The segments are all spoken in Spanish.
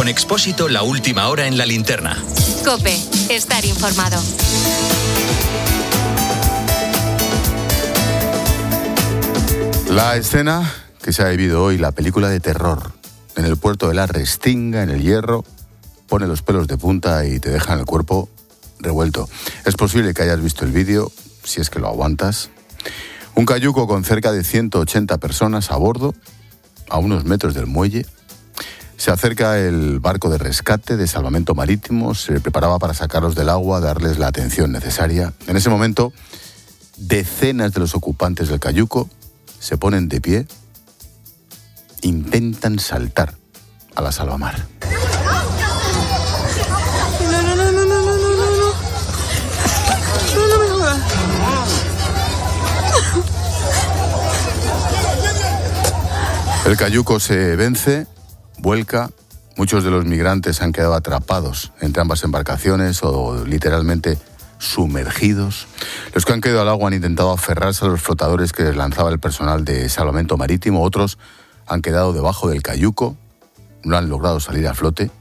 Expósito, la última hora en la linterna. COPE, estar informado. La escena que se ha vivido hoy, la película de terror, en el puerto de la Restinga, en el Hierro, pone los pelos de punta y te deja en el cuerpo revuelto. Es posible que hayas visto el vídeo, si es que lo aguantas. Un cayuco con cerca de 180 personas a bordo, a unos metros del muelle. Se acerca el barco de rescate, de salvamento marítimo, se preparaba para sacarlos del agua, darles la atención necesaria. En ese momento, decenas de los ocupantes del cayuco se ponen de pie, intentan saltar a la salvamar. El cayuco se vence, vuelca. Muchos de los migrantes han quedado atrapados entre ambas embarcaciones o literalmente sumergidos. Los que han caído al agua han intentado aferrarse a los flotadores que les lanzaba el personal de salvamento marítimo. Otros han quedado debajo del cayuco, no han logrado salir a flote.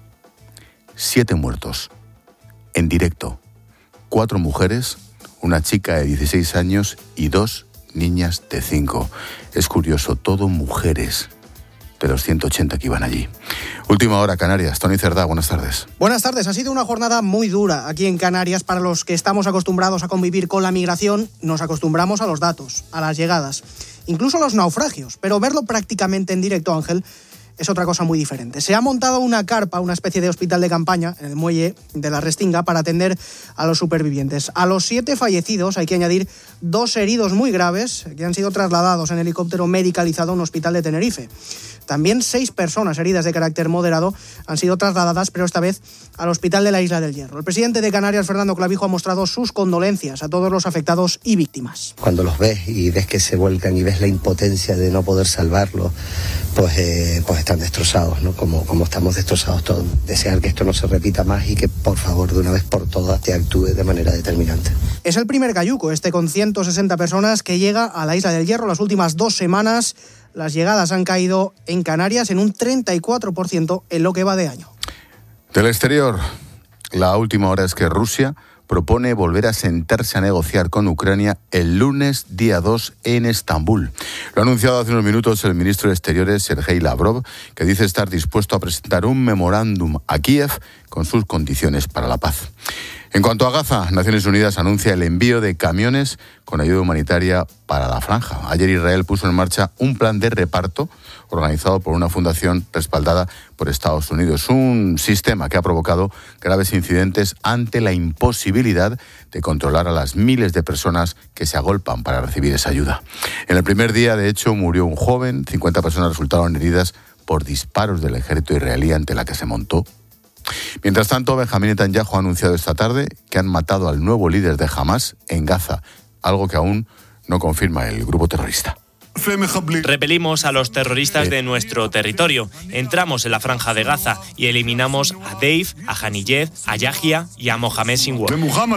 7 muertos, en directo. 4 mujeres, una chica de 16 años y 2 niñas de 5. Es curioso, todo mujeres de los 180 que iban allí. Última hora, Canarias. Tony Cerdá, buenas tardes. Buenas tardes. Ha sido una jornada muy dura aquí en Canarias. Para los que estamos acostumbrados a convivir con la migración, nos acostumbramos a los datos, a las llegadas, incluso a los naufragios. Pero verlo prácticamente en directo, Ángel, es otra cosa muy diferente. Se ha montado una carpa, una especie de hospital de campaña, en el muelle de la Restinga para atender a los supervivientes. A los 7 fallecidos hay que añadir 2 heridos muy graves que han sido trasladados en helicóptero medicalizado a un hospital de Tenerife. También 6 personas heridas de carácter moderado han sido trasladadas, pero esta vez al hospital de la Isla del Hierro. El presidente de Canarias, Fernando Clavijo, ha mostrado sus condolencias a todos los afectados y víctimas. Cuando los ves y ves que se vuelcan y ves la impotencia de no poder salvarlos, pues están destrozados, ¿no? Como estamos destrozados todos. Desear que esto no se repita más y que, por favor, de una vez por todas, te actúe de manera determinante. Es el primer cayuco, con 160 personas, que llega a la Isla del Hierro. Las últimas 2 semanas las llegadas han caído en Canarias en un 34% en lo que va de año. Del exterior, la última hora es que Rusia propone volver a sentarse a negociar con Ucrania el lunes día 2 en Estambul. Lo ha anunciado hace unos minutos el ministro de Exteriores, Sergei Lavrov, que dice estar dispuesto a presentar un memorándum a Kiev con sus condiciones para la paz. En cuanto a Gaza, Naciones Unidas anuncia el envío de camiones con ayuda humanitaria para la franja. Ayer Israel puso en marcha un plan de reparto organizado por una fundación respaldada por Estados Unidos. Un sistema que ha provocado graves incidentes ante la imposibilidad de controlar a las miles de personas que se agolpan para recibir esa ayuda. En el primer día, de hecho, murió un joven, 50 personas resultaron heridas por disparos del ejército israelí ante la que se montó. Mientras tanto, Benjamín Netanyahu ha anunciado esta tarde que han matado al nuevo líder de Hamás en Gaza, algo que aún no confirma el grupo terrorista. Repelimos a los terroristas de nuestro territorio. Entramos en la franja de Gaza y eliminamos a Dave, a Haniyeh, a Yahya y a Mohamed Sinwar.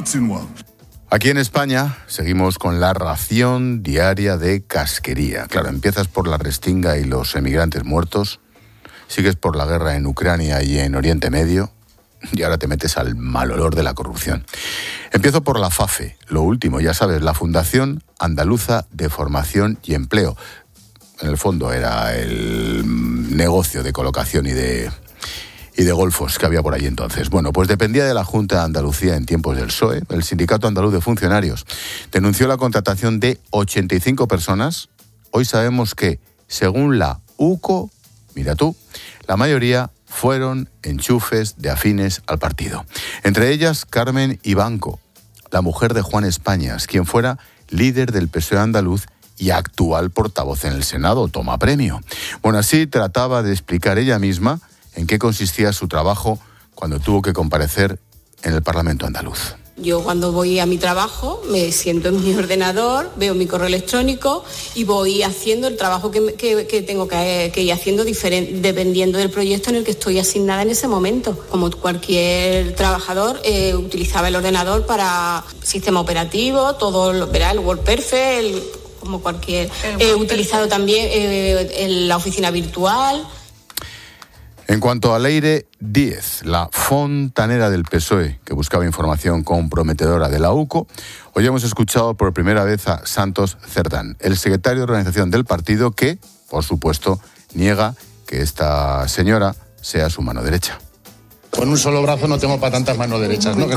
Aquí en España seguimos con la ración diaria de casquería. Claro, empiezas por la Restinga y los emigrantes muertos, sigues por la guerra en Ucrania y en Oriente Medio, y ahora te metes al mal olor de la corrupción. Empiezo por la FAFE, lo último, ya sabes, la Fundación Andaluza de Formación y Empleo. En el fondo era el negocio de colocación y de golfos que había por ahí entonces. Bueno, pues dependía de la Junta de Andalucía en tiempos del PSOE. El Sindicato Andaluz de Funcionarios denunció la contratación de 85 personas. Hoy sabemos que, según la UCO, mira tú, la mayoría fueron enchufes de afines al partido. Entre ellas, Carmen Ibanco, la mujer de Juan Españas, quien fuera líder del PSOE andaluz y actual portavoz en el Senado, toma premio. Bueno, así trataba de explicar ella misma en qué consistía su trabajo cuando tuvo que comparecer en el Parlamento andaluz. Yo cuando voy a mi trabajo me siento en mi ordenador, veo mi correo electrónico y voy haciendo el trabajo que tengo que ir haciendo dependiendo del proyecto en el que estoy asignada en ese momento. Como cualquier trabajador, utilizaba el ordenador para sistema operativo, todo, verá, el WordPerfect, como cualquier. He utilizado también la oficina virtual. En cuanto a Leire Díez, la fontanera del PSOE, que buscaba información comprometedora de la UCO, hoy hemos escuchado por primera vez a Santos Cerdán, el secretario de organización del partido, que, por supuesto, niega que esta señora sea su mano derecha. Con un solo brazo no tengo para tantas manos derechas, ¿no?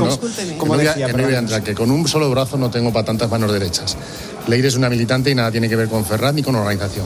Que con un solo brazo no tengo para tantas manos derechas. Leire es una militante y nada tiene que ver con Ferraz ni con organización.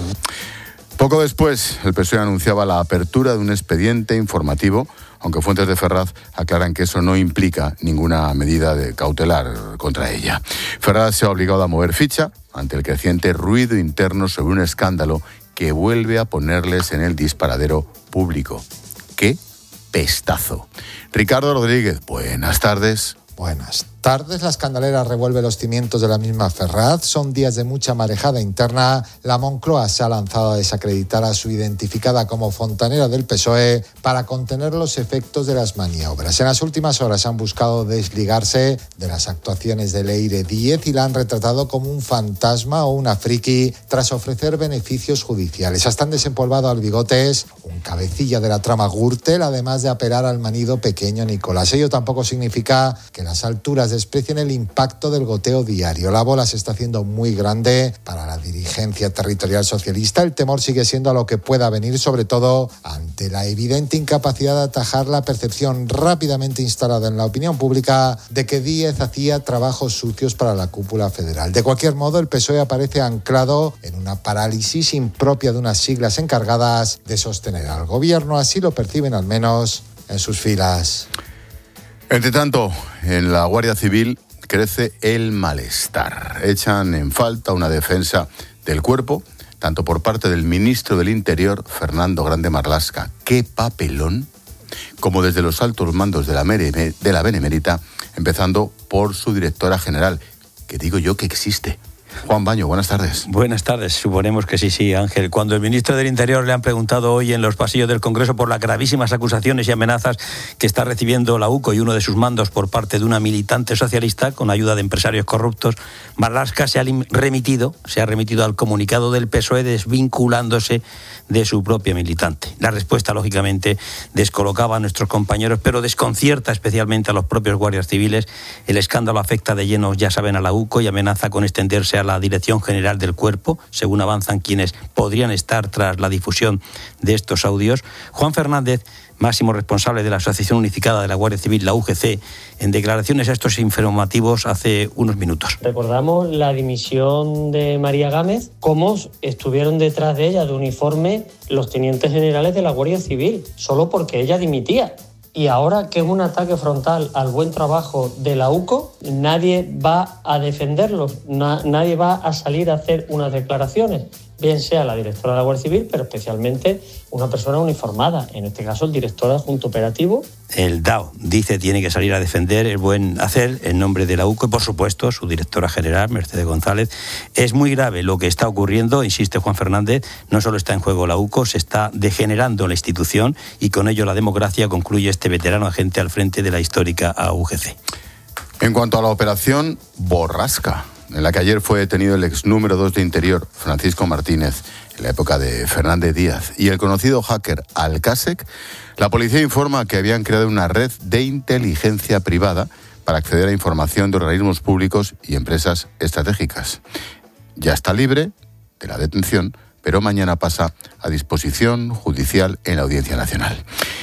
Poco después, el PSOE anunciaba la apertura de un expediente informativo, aunque fuentes de Ferraz aclaran que eso no implica ninguna medida de cautelar contra ella. Ferraz se ha obligado a mover ficha ante el creciente ruido interno sobre un escándalo que vuelve a ponerles en el disparadero público. ¡Qué pestazo! Ricardo Rodríguez, buenas tardes. Buenas tardes. La escandalera revuelve los cimientos de la misma Ferraz. Son días de mucha marejada interna. La Moncloa se ha lanzado a desacreditar a su identificada como fontanera del PSOE para contener los efectos de las maniobras. En las últimas horas han buscado desligarse de las actuaciones de Leire Díez y la han retratado como un fantasma o una friki tras ofrecer beneficios judiciales. Hasta han desempolvado al Bigotes, un cabecilla de la trama Gürtel, además de apelar al manido pequeño Nicolás. Ello tampoco significa que las alturas desprecien el impacto del goteo diario. La bola se está haciendo muy grande para la dirigencia territorial socialista. El temor sigue siendo a lo que pueda venir, sobre todo ante la evidente incapacidad de atajar la percepción rápidamente instalada en la opinión pública de que Díez hacía trabajos sucios para la cúpula federal. De cualquier modo, el PSOE aparece anclado en una parálisis impropia de unas siglas encargadas de sostener al gobierno. Así lo perciben al menos en sus filas. Entre tanto, en la Guardia Civil crece el malestar. Echan en falta una defensa del cuerpo, tanto por parte del ministro del Interior, Fernando Grande Marlaska, qué papelón, como desde los altos mandos de la Benemérita, empezando por su directora general, que digo yo que existe. Juan Baño, buenas tardes. Buenas tardes, suponemos que sí, Ángel. Cuando el ministro del Interior le han preguntado hoy en los pasillos del Congreso por las gravísimas acusaciones y amenazas que está recibiendo la UCO y uno de sus mandos por parte de una militante socialista con ayuda de empresarios corruptos, Marlaska se ha remitido al comunicado del PSOE desvinculándose de su propia militante. La respuesta, lógicamente, descolocaba a nuestros compañeros, pero desconcierta especialmente a los propios guardias civiles. El escándalo afecta de lleno, ya saben, a la UCO y amenaza con extenderse a la Dirección General del Cuerpo, según avanzan quienes podrían estar tras la difusión de estos audios. Juan Fernández, máximo responsable de la Asociación Unificada de la Guardia Civil, la UGC, en declaraciones a estos informativos hace unos minutos. Recordamos la dimisión de María Gámez, cómo estuvieron detrás de ella de uniforme los tenientes generales de la Guardia Civil, solo porque ella dimitía. Y ahora que es un ataque frontal al buen trabajo de la UCO, nadie va a defenderlos, nadie va a salir a hacer unas declaraciones, bien sea la directora de la Guardia Civil, pero especialmente una persona uniformada, en este caso el director adjunto operativo. El DAO dice tiene que salir a defender el buen hacer en nombre de la UCO y, por supuesto, su directora general, Mercedes González. Es muy grave lo que está ocurriendo, insiste Juan Fernández, no solo está en juego la UCO, se está degenerando la institución y con ello la democracia, concluye este veterano agente al frente de la histórica UGC. En cuanto a la operación Borrasca, en la que ayer fue detenido el ex número 2 de Interior, Francisco Martínez, en la época de Fernández Díaz, y el conocido hacker Alcásec, la policía informa que habían creado una red de inteligencia privada para acceder a información de organismos públicos y empresas estratégicas. Ya está libre de la detención, pero mañana pasa a disposición judicial en la Audiencia Nacional.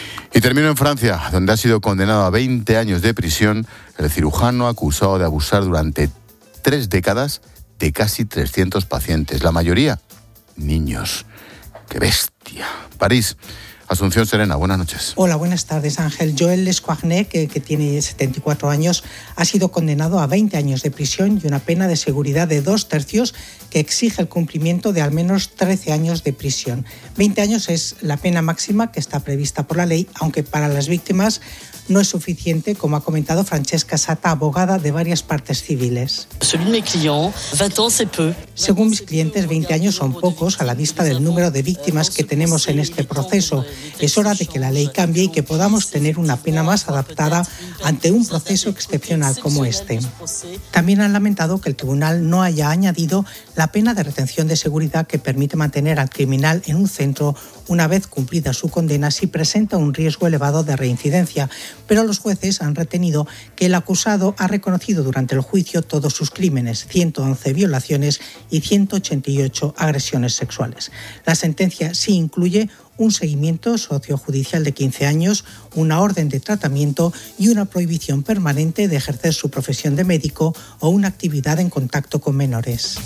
Y termino en Francia, donde ha sido condenado a 20 años de prisión el cirujano acusado de abusar durante 3 décadas de casi 300 pacientes, la mayoría niños. ¡Qué bestia! París. Asunción Serena, buenas noches. Hola, buenas tardes, Ángel. Joël Lescoigne, que tiene 74 años, ha sido condenado a 20 años de prisión y una pena de seguridad de 2/3 que exige el cumplimiento de al menos 13 años de prisión. 20 años es la pena máxima que está prevista por la ley, aunque para las víctimas no es suficiente, como ha comentado Francesca Sata, abogada de varias partes civiles. Según mis clientes, 20 años son pocos a la vista del número de víctimas que tenemos en este proceso. Es hora de que la ley cambie y que podamos tener una pena más adaptada ante un proceso excepcional como este. También han lamentado que el tribunal no haya añadido la pena de retención de seguridad que permite mantener al criminal en un centro una vez cumplida su condena si presenta un riesgo elevado de reincidencia, pero los jueces han retenido que el acusado ha reconocido durante el juicio todos sus crímenes, 111 violaciones y 188 agresiones sexuales. La sentencia sí incluye un seguimiento sociojudicial de 15 años, una orden de tratamiento y una prohibición permanente de ejercer su profesión de médico o una actividad en contacto con menores.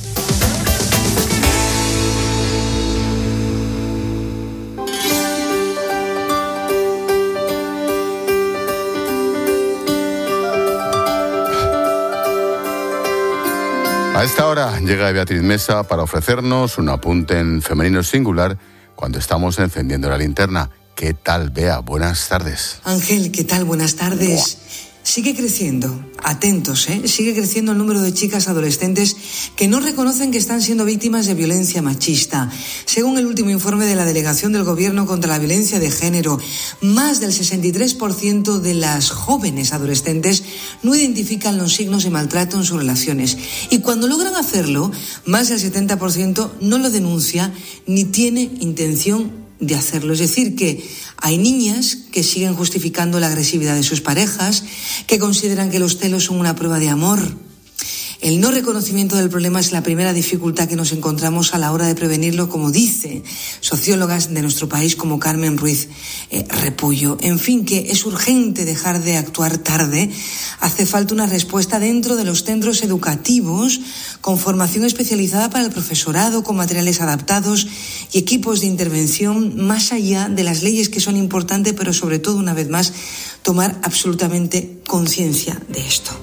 A esta hora llega Beatriz Mesa para ofrecernos un apunte en femenino singular cuando estamos encendiendo la linterna. ¿Qué tal, Bea? Buenas tardes. Ángel, ¿qué tal? Buenas tardes. Sigue creciendo, atentos, sigue creciendo el número de chicas adolescentes que no reconocen que están siendo víctimas de violencia machista. Según el último informe de la Delegación del Gobierno contra la Violencia de Género, más del 63% de las jóvenes adolescentes no identifican los signos de maltrato en sus relaciones. Y cuando logran hacerlo, más del 70% no lo denuncia ni tiene intención de hacerlo. Es decir, que hay niñas que siguen justificando la agresividad de sus parejas, que consideran que los celos son una prueba de amor. El no reconocimiento del problema es la primera dificultad que nos encontramos a la hora de prevenirlo, como dice sociólogas de nuestro país como Carmen Ruiz Repullo. En fin, que es urgente dejar de actuar tarde. Hace falta una respuesta dentro de los centros educativos, con formación especializada para el profesorado, con materiales adaptados y equipos de intervención, más allá de las leyes que son importantes, pero sobre todo, una vez más, tomar absolutamente conciencia de esto.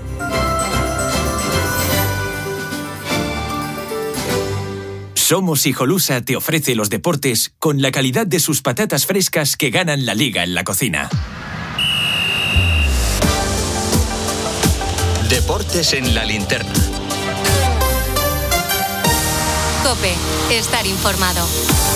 Somos Hijolusa te ofrece los deportes con la calidad de sus patatas frescas que ganan la liga en la cocina. Deportes en la linterna. COPE. Estar informado.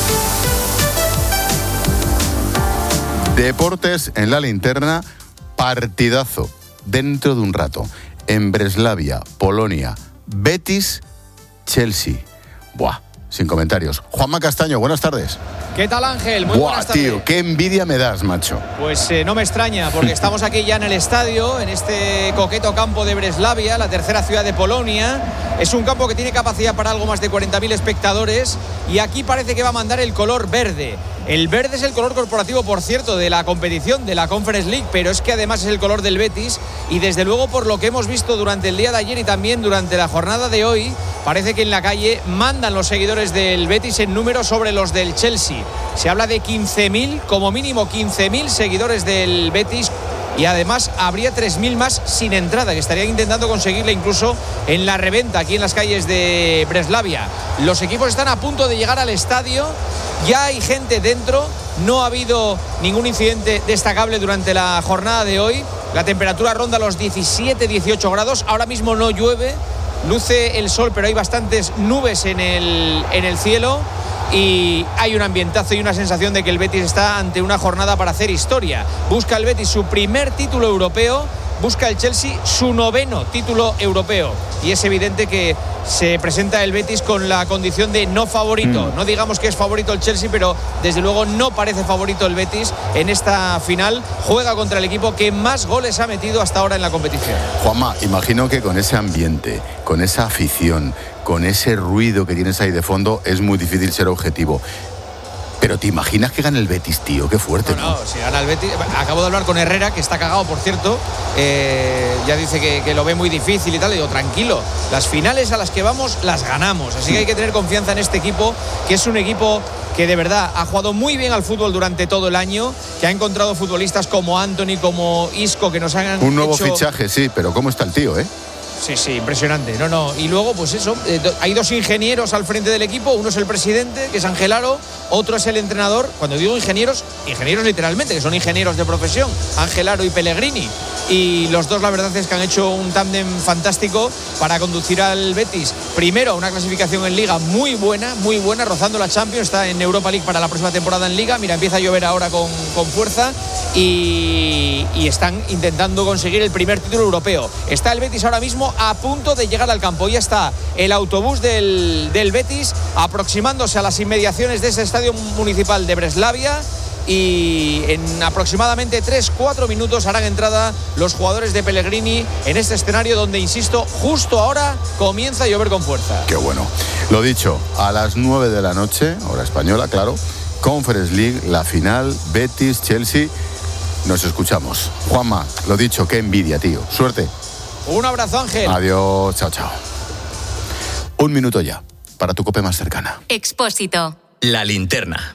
Deportes en la linterna, partidazo dentro de un rato. En Breslavia, Polonia, Betis, Chelsea. Buah. Sin comentarios. Juanma Castaño, buenas tardes. ¿Qué tal, Ángel? Muy buenas tardes. Tío, qué envidia me das, macho. Pues no me extraña, porque estamos aquí ya en el estadio, en este coqueto campo de Breslavia, la tercera ciudad de Polonia. Es un campo que tiene capacidad para algo más de 40.000 espectadores y aquí parece que va a mandar el color verde. El verde es el color corporativo, por cierto, de la competición, de la Conference League, pero es que además es el color del Betis y desde luego, por lo que hemos visto durante el día de ayer y también durante la jornada de hoy, parece que en la calle mandan los seguidores del Betis en número sobre los del Chelsea. Se habla de 15.000, como mínimo 15.000 seguidores del Betis y además habría 3.000 más sin entrada, que estarían intentando conseguirla incluso en la reventa aquí en las calles de Breslavia. Los equipos están a punto de llegar al estadio, ya hay gente dentro, no ha habido ningún incidente destacable durante la jornada de hoy. La temperatura ronda los 17-18 grados, ahora mismo no llueve, luce el sol, pero hay bastantes nubes en el cielo. Y hay un ambientazo y una sensación de que el Betis está ante una jornada para hacer historia. Busca el Betis su primer título europeo, busca el Chelsea su 9º título europeo. Y es evidente que se presenta el Betis con la condición de no favorito. No digamos que es favorito el Chelsea, pero desde luego no parece favorito el Betis en esta final. Juega contra el equipo que más goles ha metido hasta ahora en la competición. Juanma, imagino que con ese ambiente, con esa afición, con ese ruido que tienes ahí de fondo, es muy difícil ser objetivo. Pero ¿te imaginas que gane el Betis, tío? Qué fuerte, ¿no? No, si gana el Betis... Acabo de hablar con Herrera, que está cagado, por cierto. Ya dice que lo ve muy difícil y tal. Le digo, tranquilo, las finales a las que vamos las ganamos. Así que hay que tener confianza en este equipo, que es un equipo que de verdad ha jugado muy bien al fútbol durante todo el año, que ha encontrado futbolistas como Antony, como Isco, que nos han un nuevo fichaje, sí, pero ¿cómo está el tío, Sí, impresionante. Y luego, pues eso, hay 2 ingenieros al frente del equipo. Uno es el presidente, que es Ángel Aro, otro es el entrenador. Cuando digo ingenieros literalmente, que son ingenieros de profesión, Ángel Aro y Pellegrini. Y los dos, la verdad es que han hecho un tándem fantástico para conducir al Betis. Primero, una clasificación en Liga muy buena, rozando la Champions. Está en Europa League para la próxima temporada en Liga. Mira, empieza a llover ahora con fuerza. Y están intentando conseguir el primer título europeo. Está el Betis ahora mismo a punto de llegar al campo. Ya está el autobús del Betis aproximándose a las inmediaciones de ese estadio municipal de Breslavia. Y en aproximadamente 3-4 minutos harán entrada los jugadores de Pellegrini en este escenario donde, insisto, justo ahora comienza a llover con fuerza. Qué bueno. Lo dicho, a las 9 de la noche, hora española, claro, Conference League, la final, Betis-Chelsea. Nos escuchamos. Juanma, lo dicho, qué envidia, tío. Suerte. Un abrazo, Ángel. Adiós, chao. 1 minuto ya, para tu COPE más cercana. Expósito. La linterna.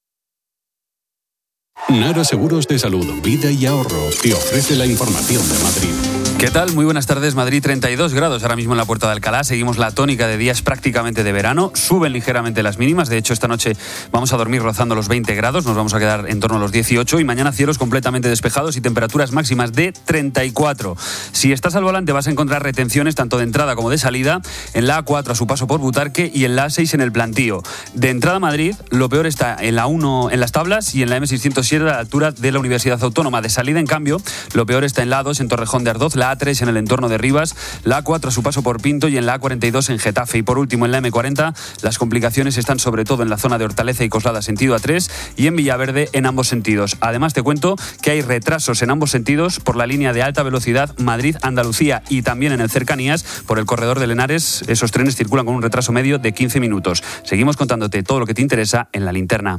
Nara Seguros de Salud, Vida y Ahorro te ofrece la información de Madrid. ¿Qué tal? Muy buenas tardes. Madrid, 32 grados ahora mismo en la Puerta de Alcalá. Seguimos la tónica de días prácticamente de verano. Suben ligeramente las mínimas. De hecho, esta noche vamos a dormir rozando los 20 grados. Nos vamos a quedar en torno a los 18. Y mañana cielos completamente despejados y temperaturas máximas de 34. Si estás al volante vas a encontrar retenciones tanto de entrada como de salida en la A4 a su paso por Butarque y en la A6 en el Plantío. De entrada a Madrid, lo peor está en la 1 en Las Tablas y en la M607 a la altura de la Universidad Autónoma. De salida, en cambio, lo peor está en la A2 en Torrejón de Ardoz, la A3 en el entorno de Rivas, la A4 a su paso por Pinto y en la A42 en Getafe. Y por último, en la M40, las complicaciones están sobre todo en la zona de Hortaleza y Coslada sentido A3 y en Villaverde en ambos sentidos. Además, te cuento que hay retrasos en ambos sentidos por la línea de alta velocidad Madrid-Andalucía y también en el Cercanías por el corredor de Lenares. Esos trenes circulan con un retraso medio de 15 minutos. Seguimos contándote todo lo que te interesa en La Linterna.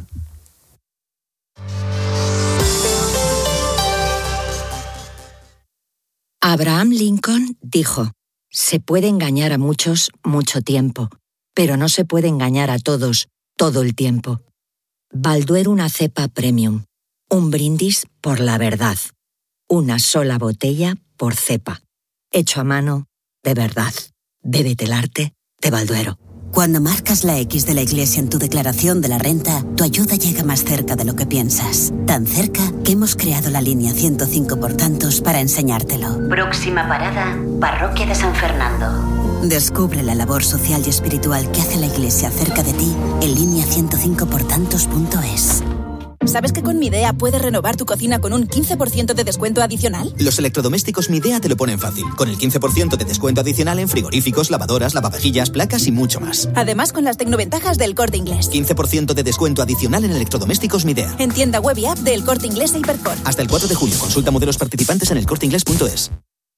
Abraham Lincoln dijo: se puede engañar a muchos mucho tiempo, pero no se puede engañar a todos todo el tiempo. Balduero, una cepa premium. Un brindis por la verdad. Una sola botella por cepa. Hecho a mano, de verdad. Bébete el arte de Balduero. Cuando marcas la X de la Iglesia en tu declaración de la renta, tu ayuda llega más cerca de lo que piensas. Tan cerca que hemos creado la línea 105 por tantos para enseñártelo. Próxima parada, Parroquia de San Fernando. Descubre la labor social y espiritual que hace la Iglesia cerca de ti en línea105portantos.es. ¿Sabes que con Midea puedes renovar tu cocina con un 15% de descuento adicional? Los electrodomésticos Midea te lo ponen fácil, con el 15% de descuento adicional en frigoríficos, lavadoras, lavavajillas, placas y mucho más. Además, con las tecnoventajas del Corte Inglés. 15% de descuento adicional en electrodomésticos Midea. En tienda web y app del Corte Inglés e Hipercor. Hasta el 4 de julio. Consulta modelos participantes en elcorteinglés.es.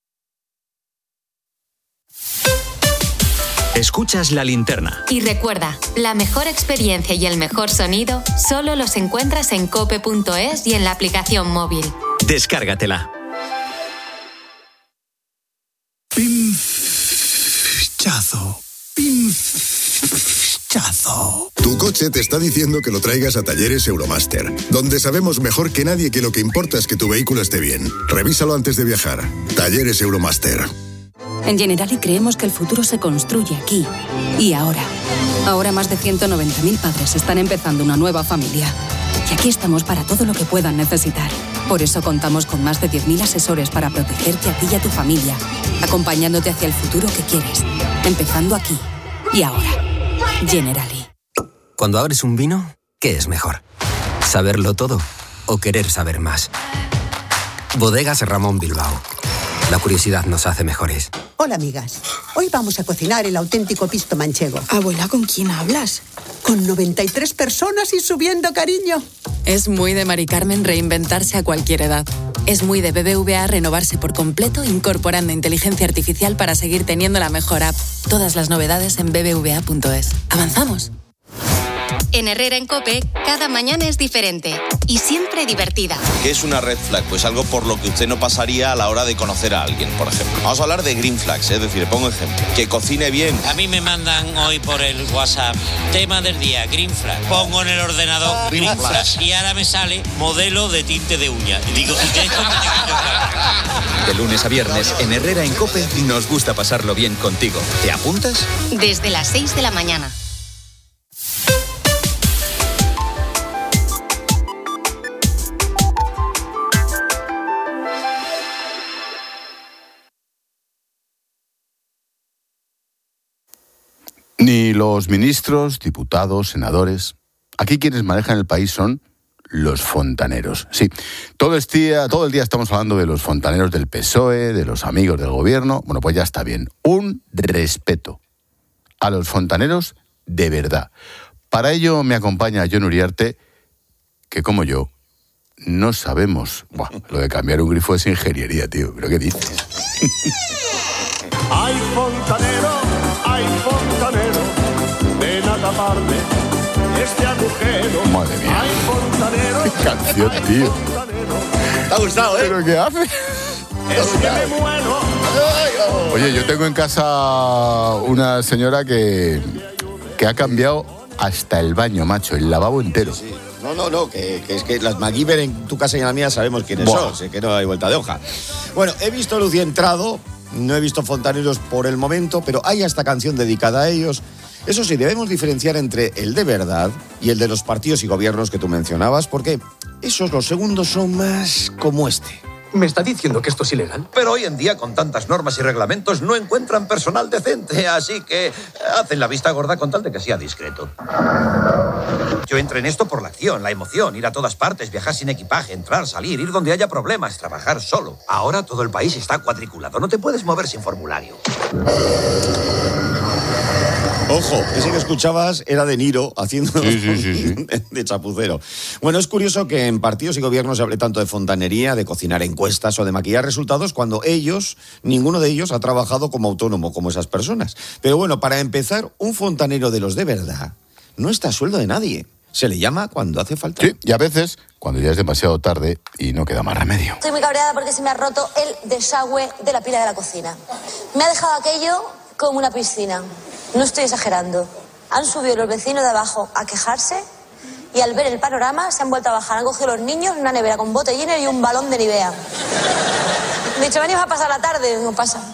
Escuchas La Linterna. Y recuerda, la mejor experiencia y el mejor sonido solo los encuentras en cope.es y en la aplicación móvil. Descárgatela. Pinchazo. Pinchazo. Tu coche te está diciendo que lo traigas a Talleres Euromaster, donde sabemos mejor que nadie que lo que importa es que tu vehículo esté bien. Revísalo antes de viajar. Talleres Euromaster. En Generali creemos que el futuro se construye aquí y ahora. Ahora más de 190.000 padres están empezando una nueva familia. Y aquí estamos para todo lo que puedan necesitar. Por eso contamos con más de 10.000 asesores para protegerte a ti y a tu familia, acompañándote hacia el futuro que quieres, empezando aquí y ahora. Generali. Cuando abres un vino, ¿qué es mejor? ¿Saberlo todo o querer saber más? Bodegas Ramón Bilbao. La curiosidad nos hace mejores. Hola, amigas. Hoy vamos a cocinar el auténtico pisto manchego. Abuela, ¿con quién hablas? Con 93 personas y subiendo, cariño. Es muy de Mari Carmen reinventarse a cualquier edad. Es muy de BBVA renovarse por completo incorporando inteligencia artificial para seguir teniendo la mejor app. Todas las novedades en bbva.es. ¿Avanzamos? En Herrera en COPE, cada mañana es diferente y siempre divertida. ¿Qué es una red flag? Pues algo por lo que usted no pasaría a la hora de conocer a alguien, por ejemplo. Vamos a hablar de green flags, es decir, pongo ejemplo. Que cocine bien. A mí me mandan hoy por el WhatsApp, tema del día, green flag. Pongo en el ordenador green flag y ahora me sale modelo de tinte de uña. Y digo, ¿y qué es como De lunes a viernes, en Herrera en COPE, nos gusta pasarlo bien contigo. ¿Te apuntas? Desde las 6 de la mañana. Ni los ministros, diputados, senadores. Aquí quienes manejan el país son los fontaneros. Sí, todo el día estamos hablando de los fontaneros del PSOE, de los amigos del gobierno. Bueno, pues ya está bien. Un respeto a los fontaneros de verdad. Para ello me acompaña Jon Uriarte, que como yo, no sabemos. Buah, lo de cambiar un grifo es ingeniería, tío. ¿Pero qué dices? Hay fontanero, ven a taparme este agujero. Madre mía. Hay fontanero. Qué canción, tío. ¿Te ha gustado, ¿Pero qué hace? Es que me muero. Oye, yo tengo en casa una señora que ha cambiado hasta el baño, macho, el lavabo entero. Sí. No, que es que las MacGyver en tu casa y en la mía sabemos quiénes son, sé que no hay vuelta de hoja. Bueno, he visto luz y entrado, no he visto fontaneros por el momento, pero hay hasta canción dedicada a ellos. Eso sí, debemos diferenciar entre el de verdad y el de los partidos y gobiernos que tú mencionabas, porque esos, los segundos, son más como este. ¿Me está diciendo que esto es ilegal? Pero hoy en día, con tantas normas y reglamentos, no encuentran personal decente, así que hacen la vista gorda con tal de que sea discreto. Yo entré en esto por la acción, la emoción, ir a todas partes, viajar sin equipaje, entrar, salir, ir donde haya problemas, trabajar solo. Ahora todo el país está cuadriculado, no te puedes mover sin formulario. Ojo, ese que escuchabas era De Niro haciendo sí. de chapucero. Bueno, es curioso que en partidos y gobiernos se hable tanto de fontanería, de cocinar encuestas o de maquillar resultados cuando ninguno de ellos ha trabajado como autónomo, como esas personas. Pero bueno, para empezar, un fontanero de los de verdad no está a sueldo de nadie. Se le llama cuando hace falta. Sí, y a veces, cuando ya es demasiado tarde y no queda más remedio. Estoy muy cabreada porque se me ha roto el desagüe de la pila de la cocina. Me ha dejado aquello como una piscina. No estoy exagerando. Han subido los vecinos de abajo a quejarse y al ver el panorama se han vuelto a bajar. Han cogido los niños una nevera con botellines y un balón de Nivea. De hecho, venimos a pasar la tarde, no pasa.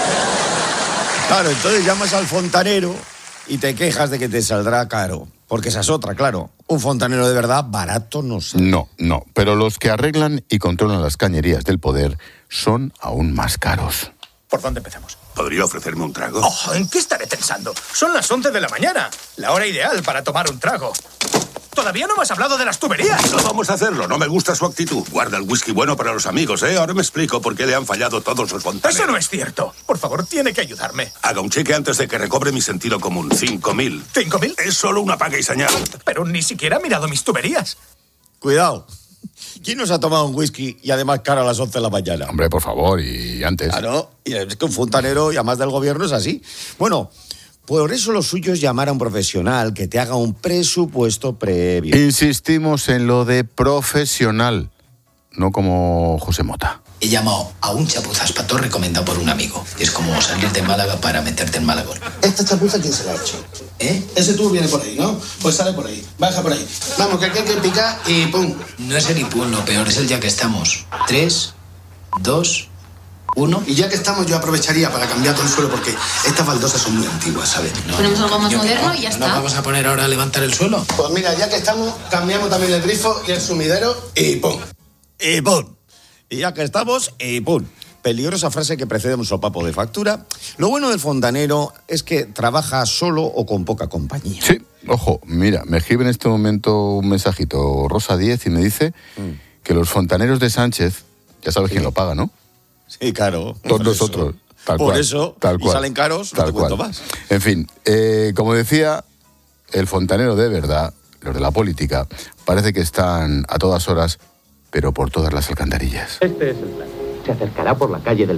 Claro, entonces llamas al fontanero y te quejas de que te saldrá caro. Porque esa es otra, claro. Un fontanero de verdad barato no sale. No, pero los que arreglan y controlan las cañerías del poder son aún más caros. ¿Por dónde empezamos? ¿Podría ofrecerme un trago? Oh, ¿en qué estaré pensando? Son las 11 de la mañana, la hora ideal para tomar un trago. Todavía no me has hablado de las tuberías. No vamos a hacerlo, no me gusta su actitud. Guarda el whisky bueno para los amigos, ¿eh? Ahora me explico por qué le han fallado todos los fontaneros. Eso no es cierto. Por favor, tiene que ayudarme. Haga un cheque antes de que recobre mi sentido común. 5.000. ¿5.000? Es solo una paga y señal. Pero ni siquiera ha mirado mis tuberías. Cuidado. ¿Quién nos ha tomado un whisky y además caro a las 11 de la mañana? Hombre, por favor, y antes. Claro, y es que un fontanero, y además del gobierno, es así. Bueno, por eso lo suyo es llamar a un profesional que te haga un presupuesto previo. Insistimos en lo de profesional, no como José Mota. He llamado a un chapuzaspator recomendado por un amigo. Es como salir de Málaga para meterte en Málaga. ¿Esta chapuza quién se la ha hecho? Ese tubo viene por ahí, ¿no? Pues sale por ahí, baja por ahí. Vamos, que aquí hay que picar y ¡pum! No es el ipum, lo peor es el ya que estamos. 3, 2, 1. Y ya que estamos, yo aprovecharía para cambiar todo el suelo porque estas baldosas son muy antiguas, ¿sabes? Ponemos algo más moderno y ya está. ¿No vamos a poner ahora a levantar el suelo? Pues mira, ya que estamos, cambiamos también el grifo y el sumidero y ¡pum! Y ¡pum! Y ya que estamos, y ¡pum! Peligrosa frase que precede un sopapo de factura. Lo bueno del fontanero es que trabaja solo o con poca compañía. Sí, ojo, mira, me escribe en este momento un mensajito Rosa 10 y me dice que los fontaneros de Sánchez, ya sabes quién lo paga, ¿no? Sí, claro. Todos nosotros. Tal por cual, eso, tal y cual, salen caros, no tal te cuento cual. más. En fin, como decía, el fontanero de verdad, los de la política, parece que están a todas horas, pero por todas las alcantarillas. Este es el plan. Se acercará por la calle del Pez.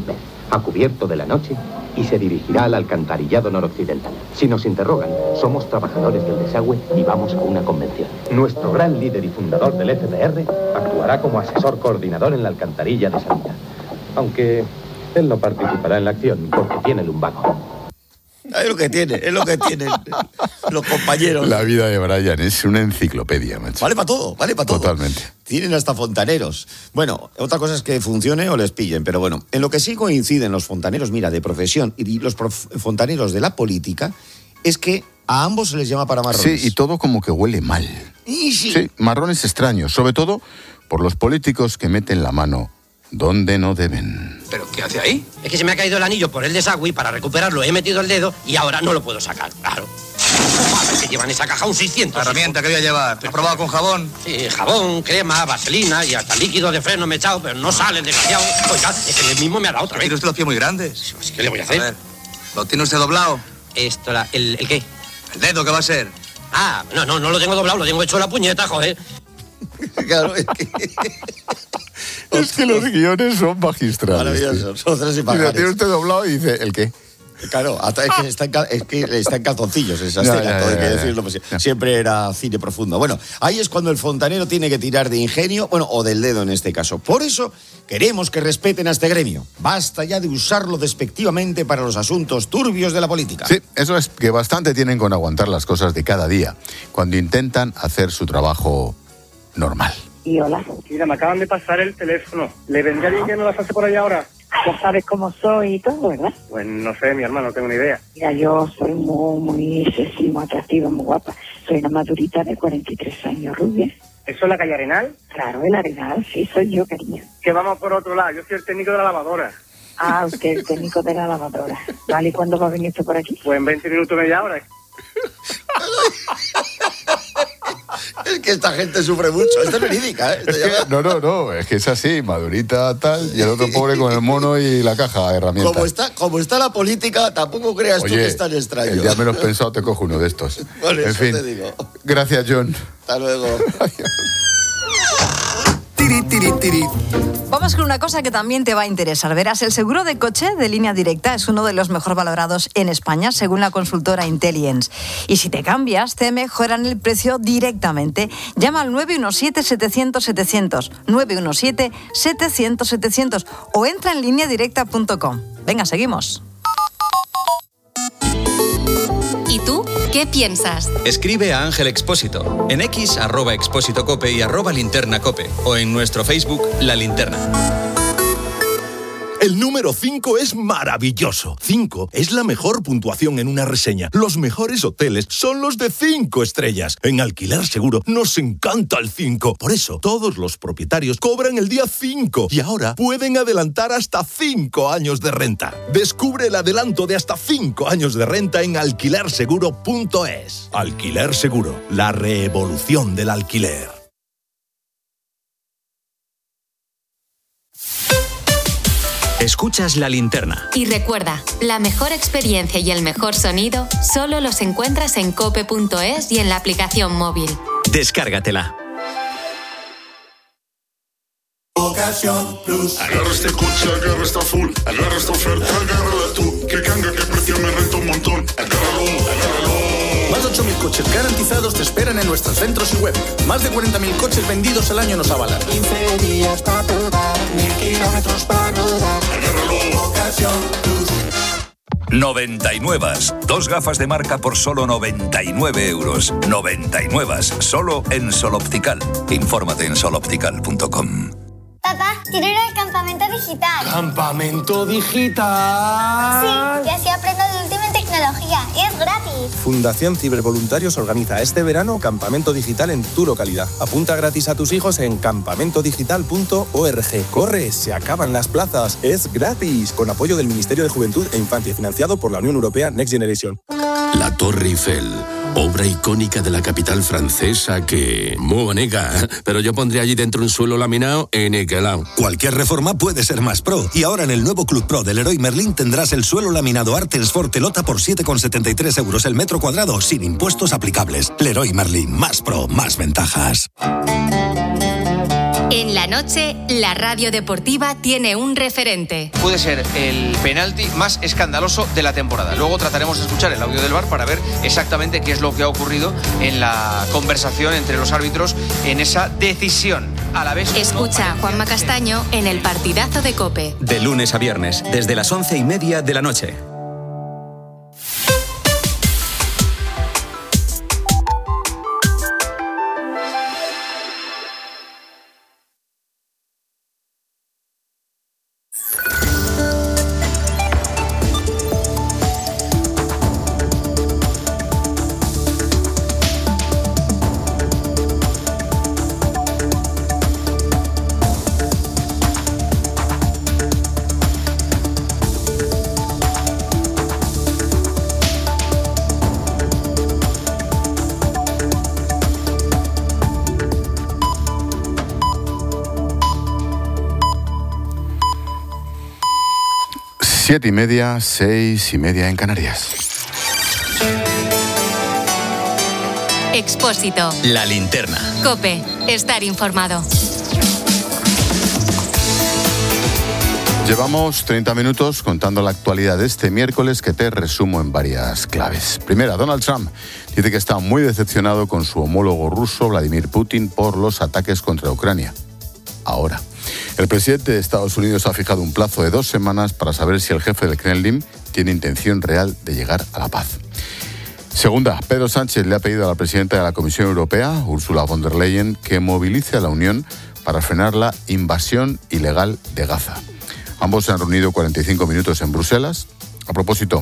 a cubierto de la noche, y se dirigirá al alcantarillado noroccidental. Si nos interrogan, somos trabajadores del desagüe y vamos a una convención. Nuestro gran líder y fundador del FDR actuará como asesor coordinador en la alcantarilla de salida. Aunque él no participará en la acción porque tiene lumbago. Es lo que tienen los compañeros. La vida de Brian es una enciclopedia, macho. Vale para todo. Totalmente. Tienen hasta fontaneros. Bueno, otra cosa es que funcione o les pillen, pero bueno, en lo que sí coinciden los fontaneros, mira, de profesión y los fontaneros de la política, es que a ambos se les llama para marrones. Sí, y todo como que huele mal. Sí, marrones extraños, sobre todo por los políticos que meten la mano donde no deben. ¿Pero qué hace ahí? Es que se me ha caído el anillo por el desagüe y para recuperarlo he metido el dedo y ahora no lo puedo sacar, claro. A ver, que llevan esa caja un 600. La herramienta que voy a llevar. ¿Te has probado con jabón? Sí, jabón, crema, vaselina y hasta líquido de freno me he echado, pero no sale, desgraciado. Oiga, es que él mismo me ha dado otra vez. ¿Tiene usted los pies muy grandes? Pues, ¿qué le voy a hacer? A ver, ¿lo tiene usted doblado? Esto, ¿el qué? ¿El dedo qué va a ser? Ah, no lo tengo doblado, lo tengo hecho la puñeta, joder. Claro, es que... Es que los guiones son magistrales. Maravillosos, son tres y Y lo pagares. tiene usted doblado y dice, ¿el qué? Claro, es que está en calzoncillos esa escena, todo hay que decirlo, pues siempre era cine profundo. Bueno, ahí es cuando el fontanero tiene que tirar de ingenio, o del dedo en este caso. Por eso queremos que respeten a este gremio. Basta ya de usarlo despectivamente para los asuntos turbios de la política. Sí, eso es que bastante tienen con aguantar las cosas de cada día, cuando intentan hacer su trabajo normal. Y hola. Mira, me acaban de pasar el teléfono. ¿Le vendría bien que me lo pase por allá ahora? Ya sabes cómo soy y todo, ¿verdad? Pues no sé, mi hermano, no tengo ni idea. Mira, yo soy muy sexy, muy atractiva, muy guapa. Soy una madurita de 43 años, rubia. ¿Eso es la calle Arenal? Claro, el Arenal, sí, soy yo, cariño. Que vamos por otro lado, yo soy el técnico de la lavadora. Ah, usted el técnico de la lavadora. Vale, ¿y cuándo va a venir usted por aquí? Pues en 20 minutos, media hora. Es que esta gente sufre mucho. Esto es verídica, ¿eh? No, es que es así, madurita tal, y el otro pobre con el mono y la caja de herramientas. Como está la política, tampoco creas tú que es tan extraño. Ya me lo he pensado, te cojo uno de estos. Vale, en eso fin, te digo. Gracias, John. Hasta luego. Vamos con una cosa que también te va a interesar. Verás, el seguro de coche de Línea Directa es uno de los mejor valorados en España, según la consultora Intelligence. Y si te cambias, te mejoran el precio directamente. Llama al 917-700-700, 917-700-700 o entra en lineadirecta.com. Venga, seguimos. ¿Y tú qué piensas? Escribe a Ángel Expósito en X @expósitocope y @linternacope o en nuestro Facebook La Linterna. El número 5 es maravilloso. 5 es la mejor puntuación en una reseña. Los mejores hoteles son los de 5 estrellas. En Alquiler Seguro nos encanta el 5. Por eso, todos los propietarios cobran el día 5 y ahora pueden adelantar hasta 5 años de renta. Descubre el adelanto de hasta 5 años de renta en alquilerseguro.es. Alquiler Seguro, la revolución del alquiler. Escuchas La Linterna. Y recuerda, la mejor experiencia y el mejor sonido solo los encuentras en cope.es y en la aplicación móvil. Descárgatela. Ocasión Plus. Agarra este coche, agarra esta full, agarra esta oferta, agárrala tú. Que canga, que precio me renta un montón. Agárralo. Más de 8.000 coches garantizados te esperan en nuestros centros y web. Más de 40.000 coches vendidos al año nos avalan. 15 días para probar, 1000 kilómetros para rodar. Agárralo. Ocasión Plus. 99. 2 gafas de marca por solo 99 euros. 99. Solo en Sol Optical. Infórmate en soloptical.com. Papá, quiero ir al campamento digital. ¿Campamento digital? Sí, y así aprendo de última en tecnología. Y es gratis. Fundación Cibervoluntarios organiza este verano campamento digital en tu localidad. Apunta gratis a tus hijos en campamentodigital.org. ¡Corre! ¡Se acaban las plazas! ¡Es gratis! Con apoyo del Ministerio de Juventud e Infancia, financiado por la Unión Europea Next Generation. La Torre Eiffel, obra icónica de la capital francesa que... Muy bonita, pero yo pondría allí dentro un suelo laminado en niquelado. Cualquier reforma puede ser más pro. Y ahora en el nuevo Club Pro del Leroy Merlin tendrás el suelo laminado Artels Fortelota por 7,73 euros el metro cuadrado, sin impuestos aplicables. Leroy Merlin, más pro, más ventajas. En la noche, la radio deportiva tiene un referente. Puede ser el penalti más escandaloso de la temporada. Luego trataremos de escuchar el audio del VAR para ver exactamente qué es lo que ha ocurrido en la conversación entre los árbitros en esa decisión. A la vez, escucha a Juanma Castaño en el partidazo de COPE. De lunes a viernes, desde las 11:30 de la noche. Siete y media, 6:30 en Canarias. Expósito. La linterna. COPE. Estar informado. Llevamos 30 minutos contando la actualidad de este miércoles que te resumo en varias claves. Primera, Donald Trump dice que está muy decepcionado con su homólogo ruso, Vladimir Putin, por los ataques contra Ucrania. Ahora, el presidente de Estados Unidos ha fijado un plazo de 2 semanas para saber si el jefe del Kremlin tiene intención real de llegar a la paz. Segunda, Pedro Sánchez le ha pedido a la presidenta de la Comisión Europea, Ursula von der Leyen, que movilice a la Unión para frenar la invasión ilegal de Gaza. Ambos se han reunido 45 minutos en Bruselas. A propósito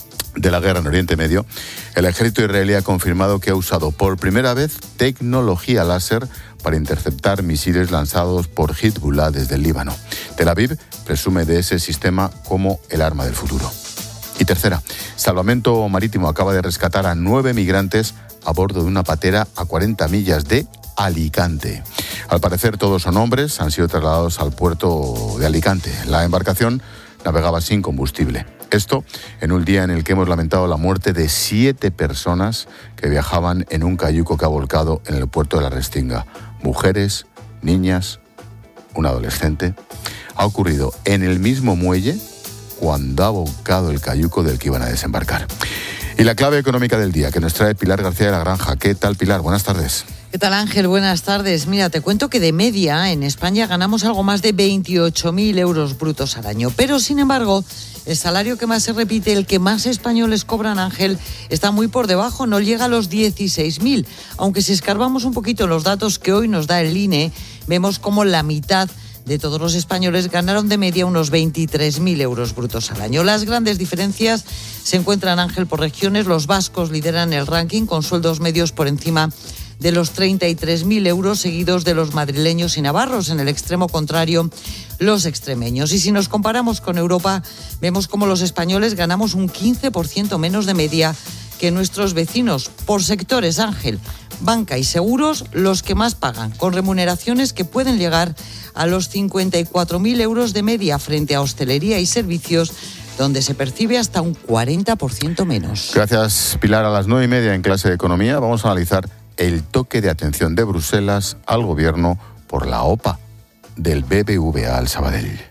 de la guerra en Oriente Medio, el ejército israelí ha confirmado que ha usado por primera vez tecnología láser para interceptar misiles lanzados por Hezbollah desde el Líbano. Tel Aviv presume de ese sistema como el arma del futuro. Y tercera, Salvamento Marítimo acaba de rescatar a 9 migrantes a bordo de una patera a 40 millas de Alicante. Al parecer todos son hombres, han sido trasladados al puerto de Alicante. La embarcación navegaba sin combustible. Esto en un día en el que hemos lamentado la muerte de 7 personas que viajaban en un cayuco que ha volcado en el puerto de la Restinga. Mujeres, niñas, un adolescente. Ha ocurrido en el mismo muelle cuando ha volcado el cayuco del que iban a desembarcar. Y la clave económica del día que nos trae Pilar García de la Granja. ¿Qué tal, Pilar? Buenas tardes. ¿Qué tal, Ángel? Buenas tardes. Mira, te cuento que de media en España ganamos algo más de 28.000 euros brutos al año. Pero, sin embargo, el salario que más se repite, el que más españoles cobran, Ángel, está muy por debajo, no llega a los 16.000. Aunque si escarbamos un poquito los datos que hoy nos da el INE, vemos como la mitad de todos los españoles ganaron de media unos 23.000 euros brutos al año. Las grandes diferencias se encuentran, Ángel, por regiones. Los vascos lideran el ranking con sueldos medios por encima de los 33.000 euros, seguidos de los madrileños y navarros. En el extremo contrario, los extremeños. Y si nos comparamos con Europa, vemos como los españoles ganamos un 15% menos de media que nuestros vecinos. Por sectores, Ángel, banca y seguros, los que más pagan, con remuneraciones que pueden llegar a los 54.000 euros de media, frente a hostelería y servicios, donde se percibe hasta un 40% menos. Gracias, Pilar. A las 9:30 en clase de Economía vamos a analizar el toque de atención de Bruselas al gobierno por la OPA del BBVA al Sabadell.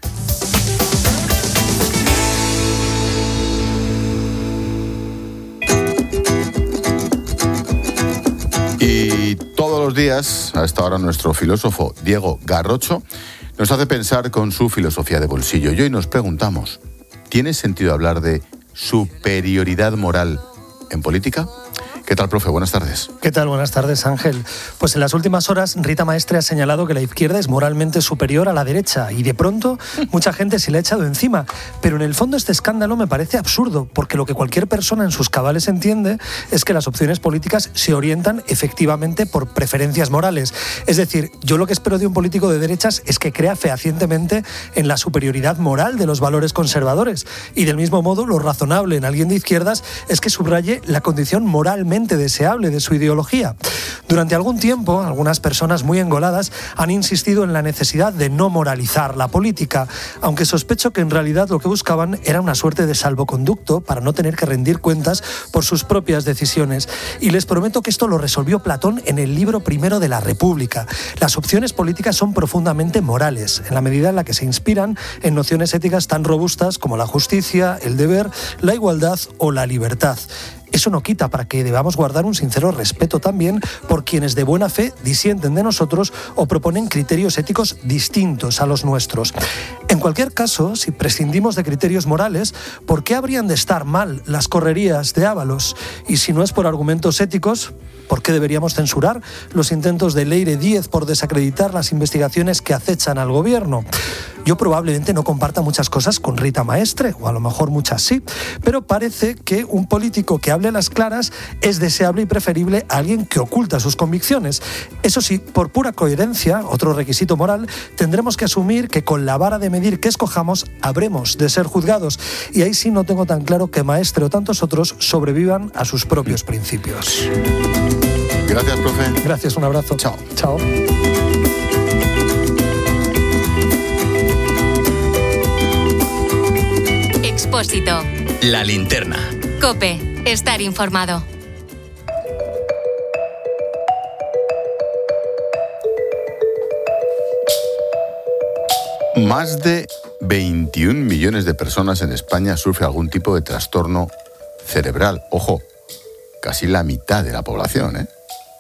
Y todos los días, a esta hora, nuestro filósofo Diego Garrocho nos hace pensar con su filosofía de bolsillo. Y hoy nos preguntamos, ¿tiene sentido hablar de superioridad moral en política? ¿Qué tal, profe? Buenas tardes. ¿Qué tal? Buenas tardes, Ángel. Pues en las últimas horas, Rita Maestre ha señalado que la izquierda es moralmente superior a la derecha y de pronto mucha gente se le ha echado encima. Pero en el fondo este escándalo me parece absurdo, porque lo que cualquier persona en sus cabales entiende es que las opciones políticas se orientan efectivamente por preferencias morales. Es decir, yo lo que espero de un político de derechas es que crea fehacientemente en la superioridad moral de los valores conservadores. Y del mismo modo, lo razonable en alguien de izquierdas es que subraye la condición moralmente altamente deseable de su ideología. Durante algún tiempo, algunas personas muy engoladas han insistido en la necesidad de no moralizar la política, aunque sospecho que en realidad lo que buscaban era una suerte de salvoconducto para no tener que rendir cuentas por sus propias decisiones. Y les prometo que esto lo resolvió Platón en el libro primero de la República. Las opciones políticas son profundamente morales, en la medida en la que se inspiran en nociones éticas tan robustas como la justicia, el deber, la igualdad o la libertad. Eso no quita para que debamos guardar un sincero respeto también por quienes de buena fe disienten de nosotros o proponen criterios éticos distintos a los nuestros. En cualquier caso, si prescindimos de criterios morales, ¿por qué habrían de estar mal las correrías de Ábalos? Y si no es por argumentos éticos, ¿por qué deberíamos censurar los intentos de Leire Díez por desacreditar las investigaciones que acechan al gobierno? Yo probablemente no comparta muchas cosas con Rita Maestre, o a lo mejor muchas sí, pero parece que un político que hable las claras es deseable y preferible a alguien que oculta sus convicciones. Eso sí, por pura coherencia, otro requisito moral, tendremos que asumir que con la vara de medir que escojamos habremos de ser juzgados. Y ahí sí no tengo tan claro que Maestre o tantos otros sobrevivan a sus propios principios. Gracias, profe. Gracias, un abrazo. Chao. Chao. Expósito. La linterna. COPE. Estar informado. Más de 21 millones de personas en España sufren algún tipo de trastorno cerebral. Ojo, casi la mitad de la población, ¿eh?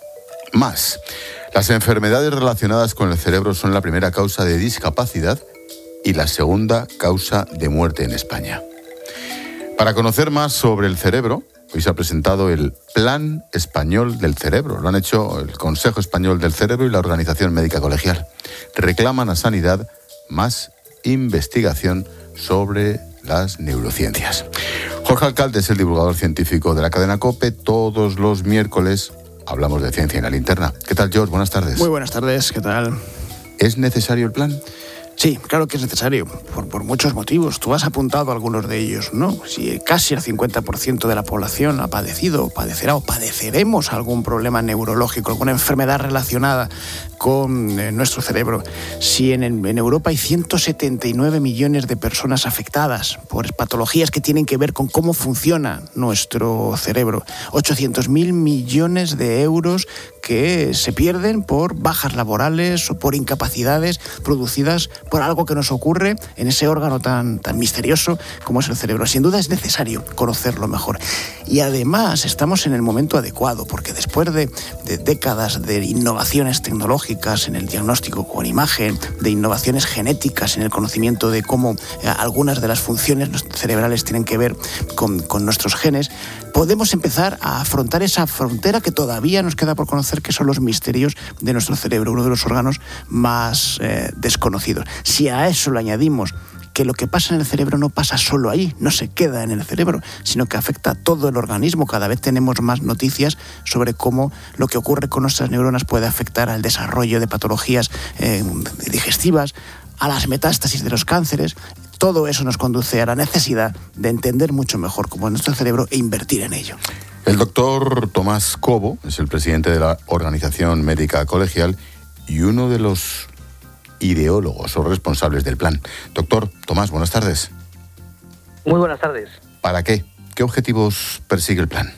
Más. Las enfermedades relacionadas con el cerebro son la primera causa de discapacidad y la segunda causa de muerte en España. Para conocer más sobre el cerebro, hoy se ha presentado el Plan Español del Cerebro. Lo han hecho el Consejo Español del Cerebro y la Organización Médica Colegial. Reclaman a Sanidad más investigación sobre las neurociencias. Jorge Alcalde es el divulgador científico de la cadena COPE. Todos los miércoles hablamos de ciencia en la linterna. ¿Qué tal, George? Buenas tardes. Muy buenas tardes, ¿qué tal? ¿Es necesario el plan? Sí, claro que es necesario, por muchos motivos. Tú has apuntado algunos de ellos, ¿no? Si casi el 50% de la población ha padecido, padecerá o padeceremos algún problema neurológico, alguna enfermedad relacionada con nuestro cerebro. Si en Europa hay 179 millones de personas afectadas por patologías que tienen que ver con cómo funciona nuestro cerebro, 800.000 millones de euros que se pierden por bajas laborales o por incapacidades producidas por algo que nos ocurre en ese órgano tan misterioso como es el cerebro. Sin duda es necesario conocerlo mejor. Y además estamos en el momento adecuado, porque después de décadas de innovaciones tecnológicas en el diagnóstico con imagen, de innovaciones genéticas en el conocimiento de cómo algunas de las funciones cerebrales tienen que ver con nuestros genes, podemos empezar a afrontar esa frontera que todavía nos queda por conocer, que son los misterios de nuestro cerebro, uno de los órganos más desconocidos. Si a eso le añadimos que lo que pasa en el cerebro no pasa solo ahí, no se queda en el cerebro, sino que afecta a todo el organismo. Cada vez tenemos más noticias sobre cómo lo que ocurre con nuestras neuronas puede afectar al desarrollo de patologías digestivas, a las metástasis de los cánceres. Todo eso nos conduce a la necesidad de entender mucho mejor cómo es nuestro cerebro e invertir en ello. El doctor Tomás Cobo es el presidente de la Organización Médica Colegial y uno de los ideólogos o responsables del plan. Doctor Tomás, buenas tardes. Muy buenas tardes. ¿Para qué? ¿Qué objetivos persigue el plan?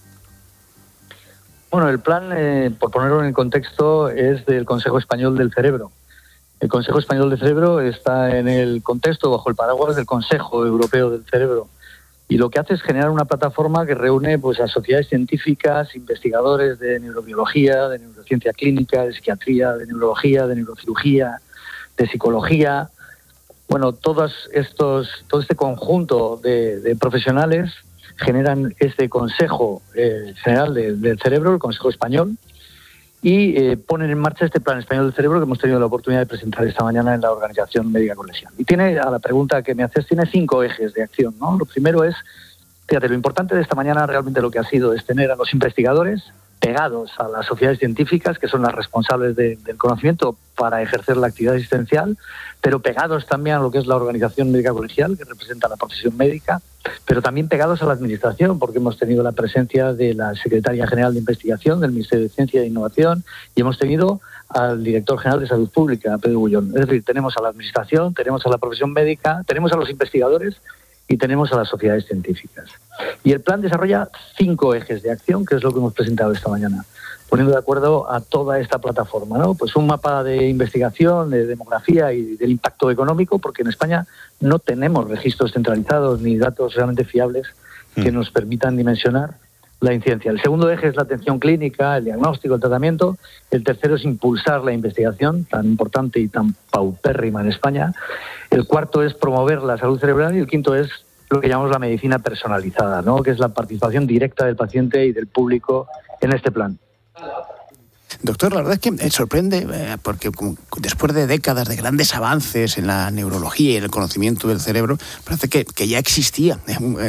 Bueno, el plan, por ponerlo en el contexto, es del Consejo Español del Cerebro. El Consejo Español del Cerebro está en el contexto, bajo el paraguas del Consejo Europeo del Cerebro. Y lo que hace es generar una plataforma que reúne pues, a sociedades científicas, investigadores de neurobiología, de neurociencia clínica, de psiquiatría, de neurología, de neurocirugía, de psicología. Bueno, todo este conjunto de profesionales generan este Consejo General del Cerebro, el Consejo Español, y ponen en marcha este Plan Español del Cerebro que hemos tenido la oportunidad de presentar esta mañana en la Organización Médica Colegial. Y tiene, a la pregunta que me haces, tiene 5 ejes de acción, ¿no? Lo primero es, fíjate, lo importante de esta mañana realmente lo que ha sido es tener a los investigadores pegados a las sociedades científicas, que son las responsables del conocimiento para ejercer la actividad asistencial, pero pegados también a lo que es la Organización Médica Colegial, que representa a la profesión médica, pero también pegados a la Administración, porque hemos tenido la presencia de la Secretaria General de Investigación del Ministerio de Ciencia e Innovación y hemos tenido al Director General de Salud Pública, Pedro Bullón. Es decir, tenemos a la Administración, tenemos a la profesión médica, tenemos a los investigadores y tenemos a las sociedades científicas. Y el plan desarrolla 5 ejes de acción, que es lo que hemos presentado esta mañana, poniendo de acuerdo a toda esta plataforma, ¿no? Pues un mapa de investigación, de demografía y del impacto económico, porque en España no tenemos registros centralizados ni datos realmente fiables que nos permitan dimensionar la incidencia. El segundo eje es la atención clínica, el diagnóstico, el tratamiento. El tercero es impulsar la investigación, tan importante y tan paupérrima en España. El cuarto es promover la salud cerebral y el quinto es lo que llamamos la medicina personalizada, ¿no? Que es la participación directa del paciente y del público en este plan. Doctor, la verdad es que sorprende porque después de décadas de grandes avances en la neurología y en el conocimiento del cerebro, parece que ya existía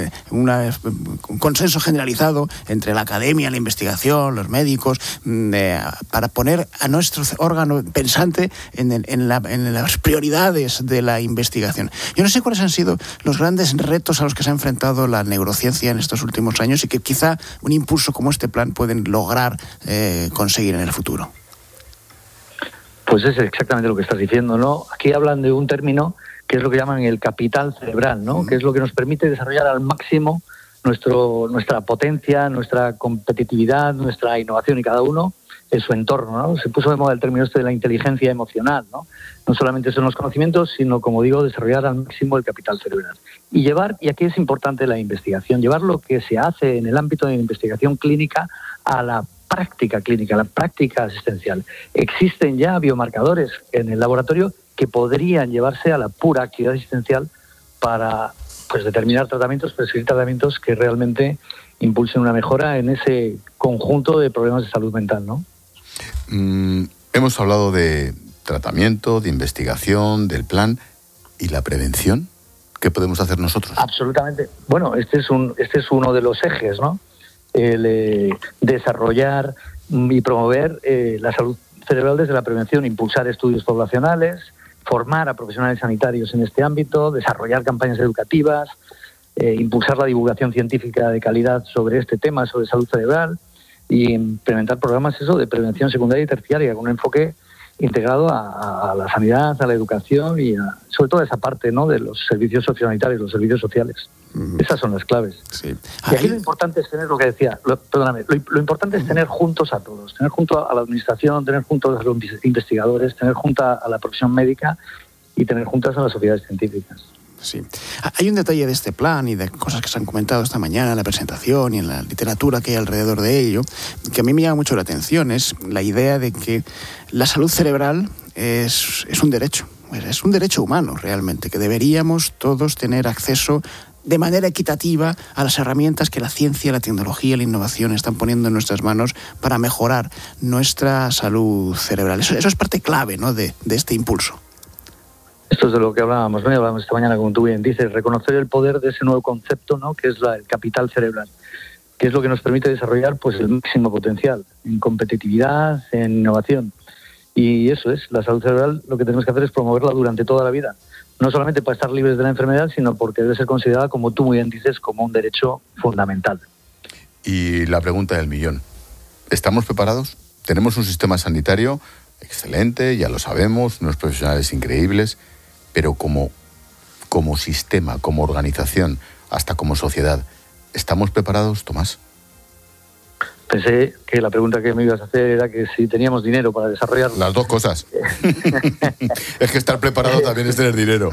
un consenso generalizado entre la academia, la investigación, los médicos, para poner a nuestro órgano pensante en las prioridades de la investigación. Yo no sé cuáles han sido los grandes retos a los que se ha enfrentado la neurociencia en estos últimos años y que quizá un impulso como este plan pueden lograr conseguir en el futuro. Pues es exactamente lo que estás diciendo, ¿no? Aquí hablan de un término que es lo que llaman el capital cerebral, ¿no? Que es lo que nos permite desarrollar al máximo nuestra potencia, nuestra competitividad, nuestra innovación y cada uno en su entorno, ¿no? Se puso de moda el término de la inteligencia emocional, ¿no? No solamente son los conocimientos, sino, como digo, desarrollar al máximo el capital cerebral. Y aquí es importante la investigación, llevar lo que se hace en el ámbito de la investigación clínica a la práctica clínica, la práctica asistencial. Existen ya biomarcadores en el laboratorio que podrían llevarse a la pura actividad asistencial para determinar tratamientos, prescribir tratamientos que realmente impulsen una mejora en ese conjunto de problemas de salud mental, ¿no? Hemos hablado de tratamiento, de investigación, del plan y la prevención. ¿Qué podemos hacer nosotros? Absolutamente. Bueno, este es uno de los ejes, ¿no? Desarrollar y promover la salud cerebral desde la prevención, impulsar estudios poblacionales, formar a profesionales sanitarios en este ámbito, desarrollar campañas educativas, impulsar la divulgación científica de calidad sobre este tema, sobre salud cerebral, y implementar programas de prevención secundaria y terciaria con un enfoque integrado a la sanidad, a la educación y sobre todo a esa parte, ¿no?, de los servicios sociosanitarios, los servicios sociales. Esas son las claves. Sí. Y aquí lo importante es tener lo que decía, lo importante es tener juntos a todos, tener junto a la administración, tener juntos a los investigadores, tener junta a la profesión médica y tener juntas a las sociedades científicas. Sí. Hay un detalle de este plan y de cosas que se han comentado esta mañana en la presentación y en la literatura que hay alrededor de ello, que a mí me llama mucho la atención, es la idea de que la salud cerebral es un derecho humano realmente, que deberíamos todos tener acceso de manera equitativa a las herramientas que la ciencia, la tecnología, la innovación están poniendo en nuestras manos para mejorar nuestra salud cerebral. Eso es parte clave, ¿no?, de este impulso. Esto es de lo que hablábamos esta mañana, como tú bien dices, reconocer el poder de ese nuevo concepto, ¿no?, que es el capital cerebral, que es lo que nos permite desarrollar el máximo potencial en competitividad, en innovación. Y eso es, la salud cerebral, lo que tenemos que hacer es promoverla durante toda la vida. No solamente para estar libres de la enfermedad, sino porque debe ser considerada, como tú muy bien dices, como un derecho fundamental. Y la pregunta del millón. ¿Estamos preparados? ¿Tenemos un sistema sanitario excelente, ya lo sabemos, unos profesionales increíbles, pero como sistema, como organización, hasta como sociedad, ¿estamos preparados, Tomás? Pensé que la pregunta que me ibas a hacer era que si teníamos dinero para desarrollarlo. Las dos cosas. Es que estar preparado también es tener dinero.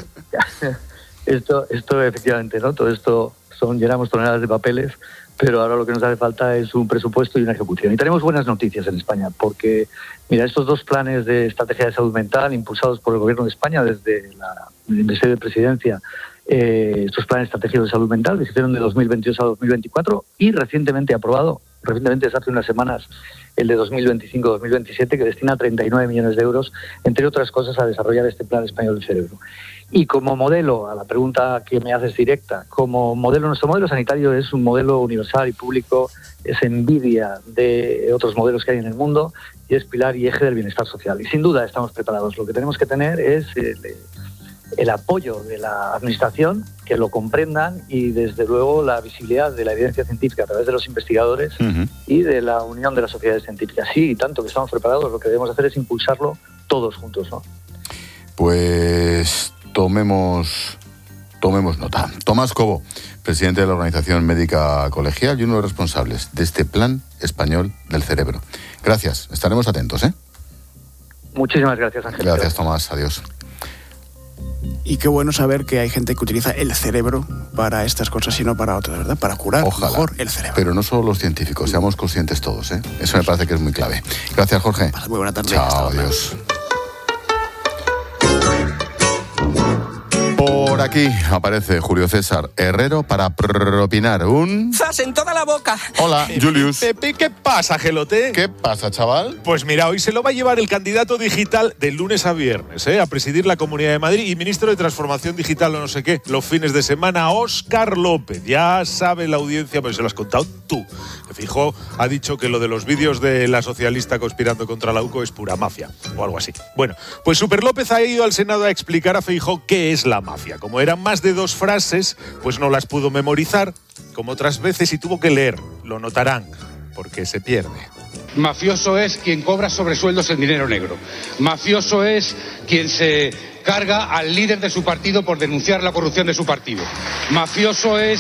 Esto efectivamente, ¿no? Todo esto llenamos toneladas de papeles, pero ahora lo que nos hace falta es un presupuesto y una ejecución. Y tenemos buenas noticias en España, porque, mira, estos 2 planes de estrategia de salud mental impulsados por el Gobierno de España desde el Ministerio de Presidencia, estos planes estratégicos de salud mental que se hicieron de 2022 a 2024 y recientemente desde hace unas semanas, el de 2025-2027, que destina 39 millones de euros, entre otras cosas, a desarrollar este Plan Español del Cerebro. Y como modelo, a la pregunta que me haces directa, nuestro modelo sanitario es un modelo universal y público, es envidia de otros modelos que hay en el mundo y es pilar y eje del bienestar social. Y sin duda estamos preparados. Lo que tenemos que tener es el apoyo de la administración, que lo comprendan, y desde luego la visibilidad de la evidencia científica a través de los investigadores y de la unión de las sociedades científicas. Sí, y tanto que estamos preparados, lo que debemos hacer es impulsarlo todos juntos, ¿no? Pues tomemos nota. Tomás Cobo, presidente de la Organización Médica Colegial y uno de los responsables de este Plan Español del Cerebro. Gracias, estaremos atentos, ¿eh? Muchísimas gracias, Ángel. Gracias, Tomás, adiós. Y qué bueno saber que hay gente que utiliza el cerebro para estas cosas y no para otras, ¿verdad? Para curar mejor el cerebro. Pero no solo los científicos, seamos conscientes todos, ¿eh? Eso me parece que es muy clave. Gracias, Jorge. Muy buena tarde. Chao, adiós. Por aquí aparece Julio César Herrero para propinar un... ¡Zas en toda la boca! Hola, Julius. Pepe, ¿qué pasa, Gelote? ¿Qué pasa, chaval? Pues mira, hoy se lo va a llevar el candidato digital de lunes a viernes, a presidir la Comunidad de Madrid y ministro de Transformación Digital o no sé qué, los fines de semana, Óscar López. Ya sabe la audiencia, pues se lo has contado tú. Feijóo ha dicho que lo de los vídeos de la socialista conspirando contra la UCO es pura mafia, o algo así. Bueno, pues Super López ha ido al Senado a explicar a Feijóo qué es la mafia. Como eran más de 2 frases, pues no las pudo memorizar, como otras veces, y tuvo que leer. Lo notarán, porque se pierde. Mafioso es quien cobra sobresueldos en dinero negro. Mafioso es quien se carga al líder de su partido por denunciar la corrupción de su partido. Mafioso es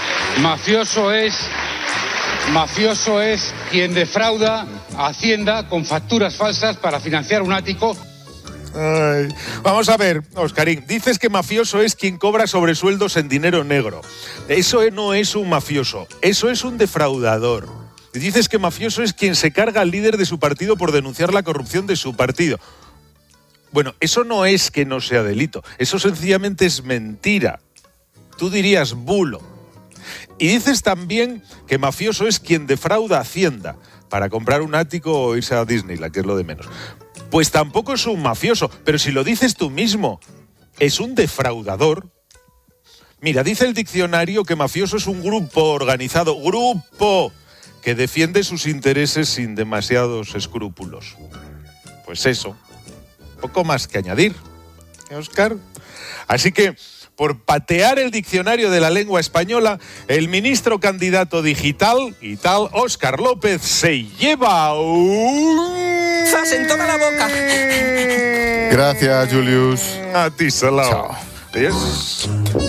quien defrauda a Hacienda con facturas falsas para financiar un ático. Ay. Vamos a ver, Oscarín, dices que mafioso es quien cobra sobresueldos en dinero negro. Eso no es un mafioso, eso es un defraudador. Y dices que mafioso es quien se carga al líder de su partido por denunciar la corrupción de su partido. Bueno, eso no es que no sea delito, eso sencillamente es mentira. Tú dirías bulo. Y dices también que mafioso es quien defrauda a Hacienda para comprar un ático o irse a Disneyland, que es lo de menos. Pues tampoco es un mafioso, pero si lo dices tú mismo, es un defraudador. Mira, dice el diccionario que mafioso es un grupo organizado, que defiende sus intereses sin demasiados escrúpulos. Pues eso, poco más que añadir, Óscar. Así que, por patear el diccionario de la lengua española, el ministro candidato digital y tal, Óscar López, se lleva un... ¡Zas en toda la boca! Gracias, Julius. A ti, Salao. Chao. Adiós.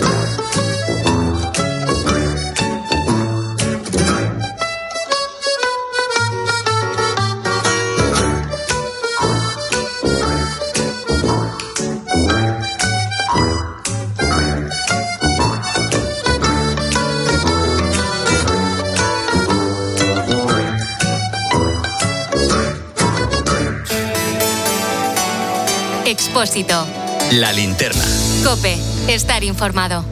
Expósito. La linterna. COPE. Estar informado.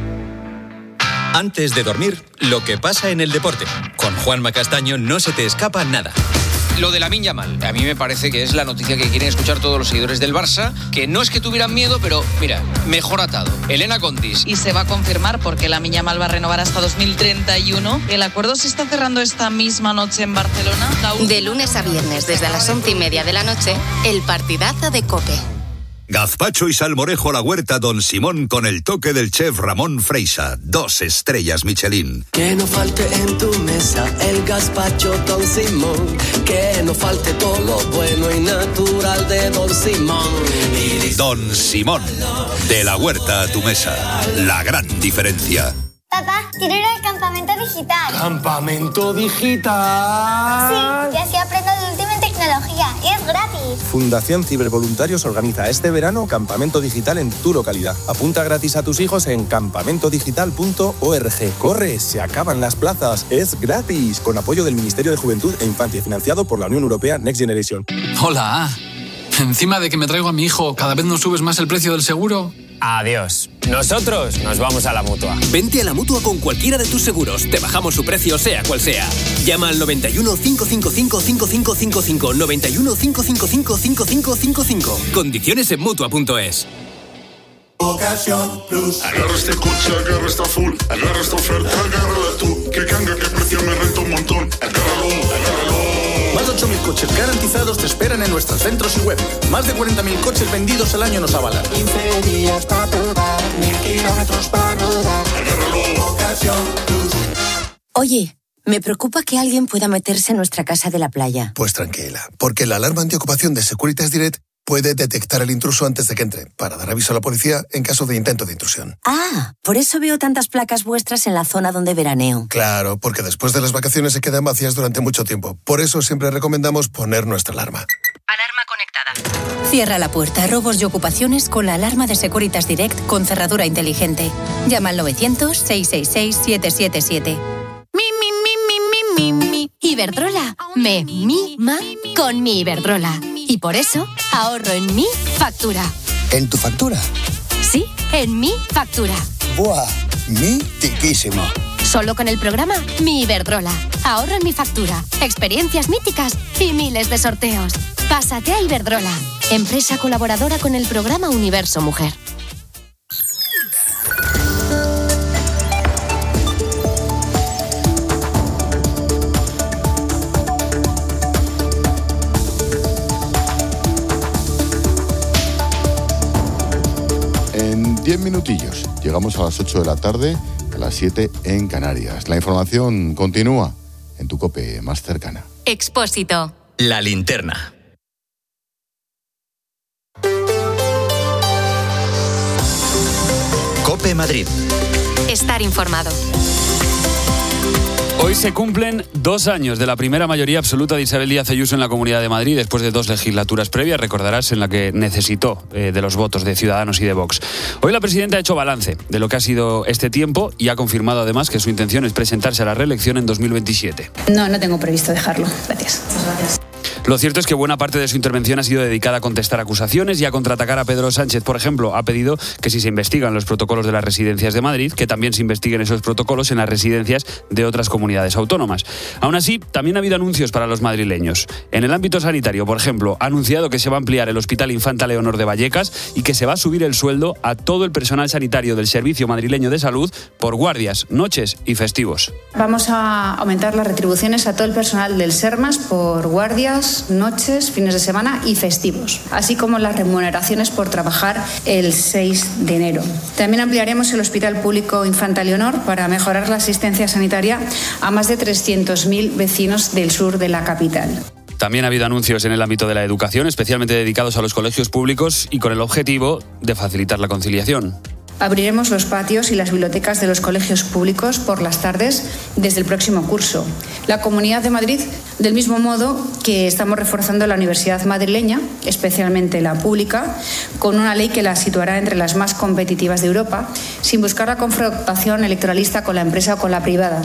Antes de dormir, lo que pasa en el deporte. Con Juanma Castaño no se te escapa nada. Lo de Lamine Yamal, a mí me parece que es la noticia que quieren escuchar todos los seguidores del Barça, que no es que tuvieran miedo, pero mira, mejor atado. Elena Condis. Y se va a confirmar porque Lamine Yamal va a renovar hasta 2031. El acuerdo se está cerrando esta misma noche en Barcelona. De lunes a viernes, desde las 11:30 de la noche, el partidazo de COPE. Gazpacho y salmorejo a la huerta Don Simón con el toque del chef Ramón Freisa. 2 estrellas Michelin. Que no falte en tu mesa el gazpacho Don Simón. Que no falte todo lo bueno y natural de Don Simón. Don Simón. De la huerta a tu mesa. La gran diferencia. Papá, quiero ir al campamento digital. ¿Campamento digital? Sí, y así aprendo de última en tecnología. Y es gratis. Fundación Cibervoluntarios organiza este verano campamento digital en tu localidad. Apunta gratis a tus hijos en campamentodigital.org. ¡Corre! Se acaban las plazas. Es gratis. Con apoyo del Ministerio de Juventud e Infancia, financiado por la Unión Europea Next Generation. Hola. Encima de que me traigo a mi hijo, ¿cada vez nos subes más el precio del seguro? Adiós. Nosotros nos vamos a la Mutua. Vente a la Mutua con cualquiera de tus seguros. Te bajamos su precio, sea cual sea. Llama al 91 555 5555. 91 555 5555. Condiciones en Mutua.es. Ocasión Plus. Agarra este coche, agarra esta full. Agarra esta oferta, agárrala tú. Que canga, que precio me renta un montón. Agárralo, agárralo. 8.000 coches garantizados te esperan en nuestros centros y web. Más de 40.000 coches vendidos al año nos avalan. 15 días para probar, 1000 kilómetros para rodar. Agárralo, Ocasión Plus. Oye, me preocupa que alguien pueda meterse en nuestra casa de la playa. Pues tranquila, porque la alarma antiocupación de Securitas Direct puede detectar al intruso antes de que entre, para dar aviso a la policía en caso de intento de intrusión. Ah, por eso veo tantas placas vuestras en la zona donde veraneo. Claro, porque después de las vacaciones se quedan vacías durante mucho tiempo. Por eso siempre recomendamos poner nuestra alarma. Alarma conectada. Cierra la puerta a robos y ocupaciones con la alarma de Securitas Direct con cerradura inteligente. Llama al 900-666-777. Mi. Iberdrola. Me mima con mi Iberdrola. Y por eso ahorro en mi factura. ¿En tu factura? Sí, en mi factura. ¡Buah! ¡Mitiquísimo! Solo con el programa Mi Iberdrola. Ahorro en mi factura, experiencias míticas y miles de sorteos. Pásate a Iberdrola, empresa colaboradora con el programa Universo Mujer. En 10 minutillos llegamos a las 8 de la tarde, a las 7 en Canarias. La información continúa en tu COPE más cercana. Expósito. La linterna. COPE Madrid. Estar informado. Hoy se cumplen 2 años de la primera mayoría absoluta de Isabel Díaz Ayuso en la Comunidad de Madrid, después de 2 legislaturas previas, recordarás, en la que necesitó de los votos de Ciudadanos y de Vox. Hoy la presidenta ha hecho balance de lo que ha sido este tiempo y ha confirmado además que su intención es presentarse a la reelección en 2027. No tengo previsto dejarlo. Gracias. Muchas gracias. Lo cierto es que buena parte de su intervención ha sido dedicada a contestar acusaciones y a contraatacar a Pedro Sánchez. Por ejemplo, ha pedido que si se investigan los protocolos de las residencias de Madrid, que también se investiguen esos protocolos en las residencias de otras comunidades autónomas. Aún así, también ha habido anuncios para los madrileños. En el ámbito sanitario, por ejemplo, ha anunciado que se va a ampliar el Hospital Infanta Leonor de Vallecas y que se va a subir el sueldo a todo el personal sanitario del Servicio Madrileño de Salud por guardias, noches y festivos. Vamos a aumentar las retribuciones a todo el personal del SERMAS por guardias, noches, fines de semana y festivos, así como las remuneraciones por trabajar el 6 de enero. También ampliaremos el Hospital Público Infanta Leonor para mejorar la asistencia sanitaria a más de 300.000 vecinos del sur de la capital. También ha habido anuncios en el ámbito de la educación, especialmente dedicados a los colegios públicos y con el objetivo de facilitar la conciliación. Abriremos los patios y las bibliotecas de los colegios públicos por las tardes desde el próximo curso. La Comunidad de Madrid, del mismo modo que estamos reforzando la universidad madrileña, especialmente la pública, con una ley que la situará entre las más competitivas de Europa, sin buscar la confrontación electoralista con la empresa o con la privada.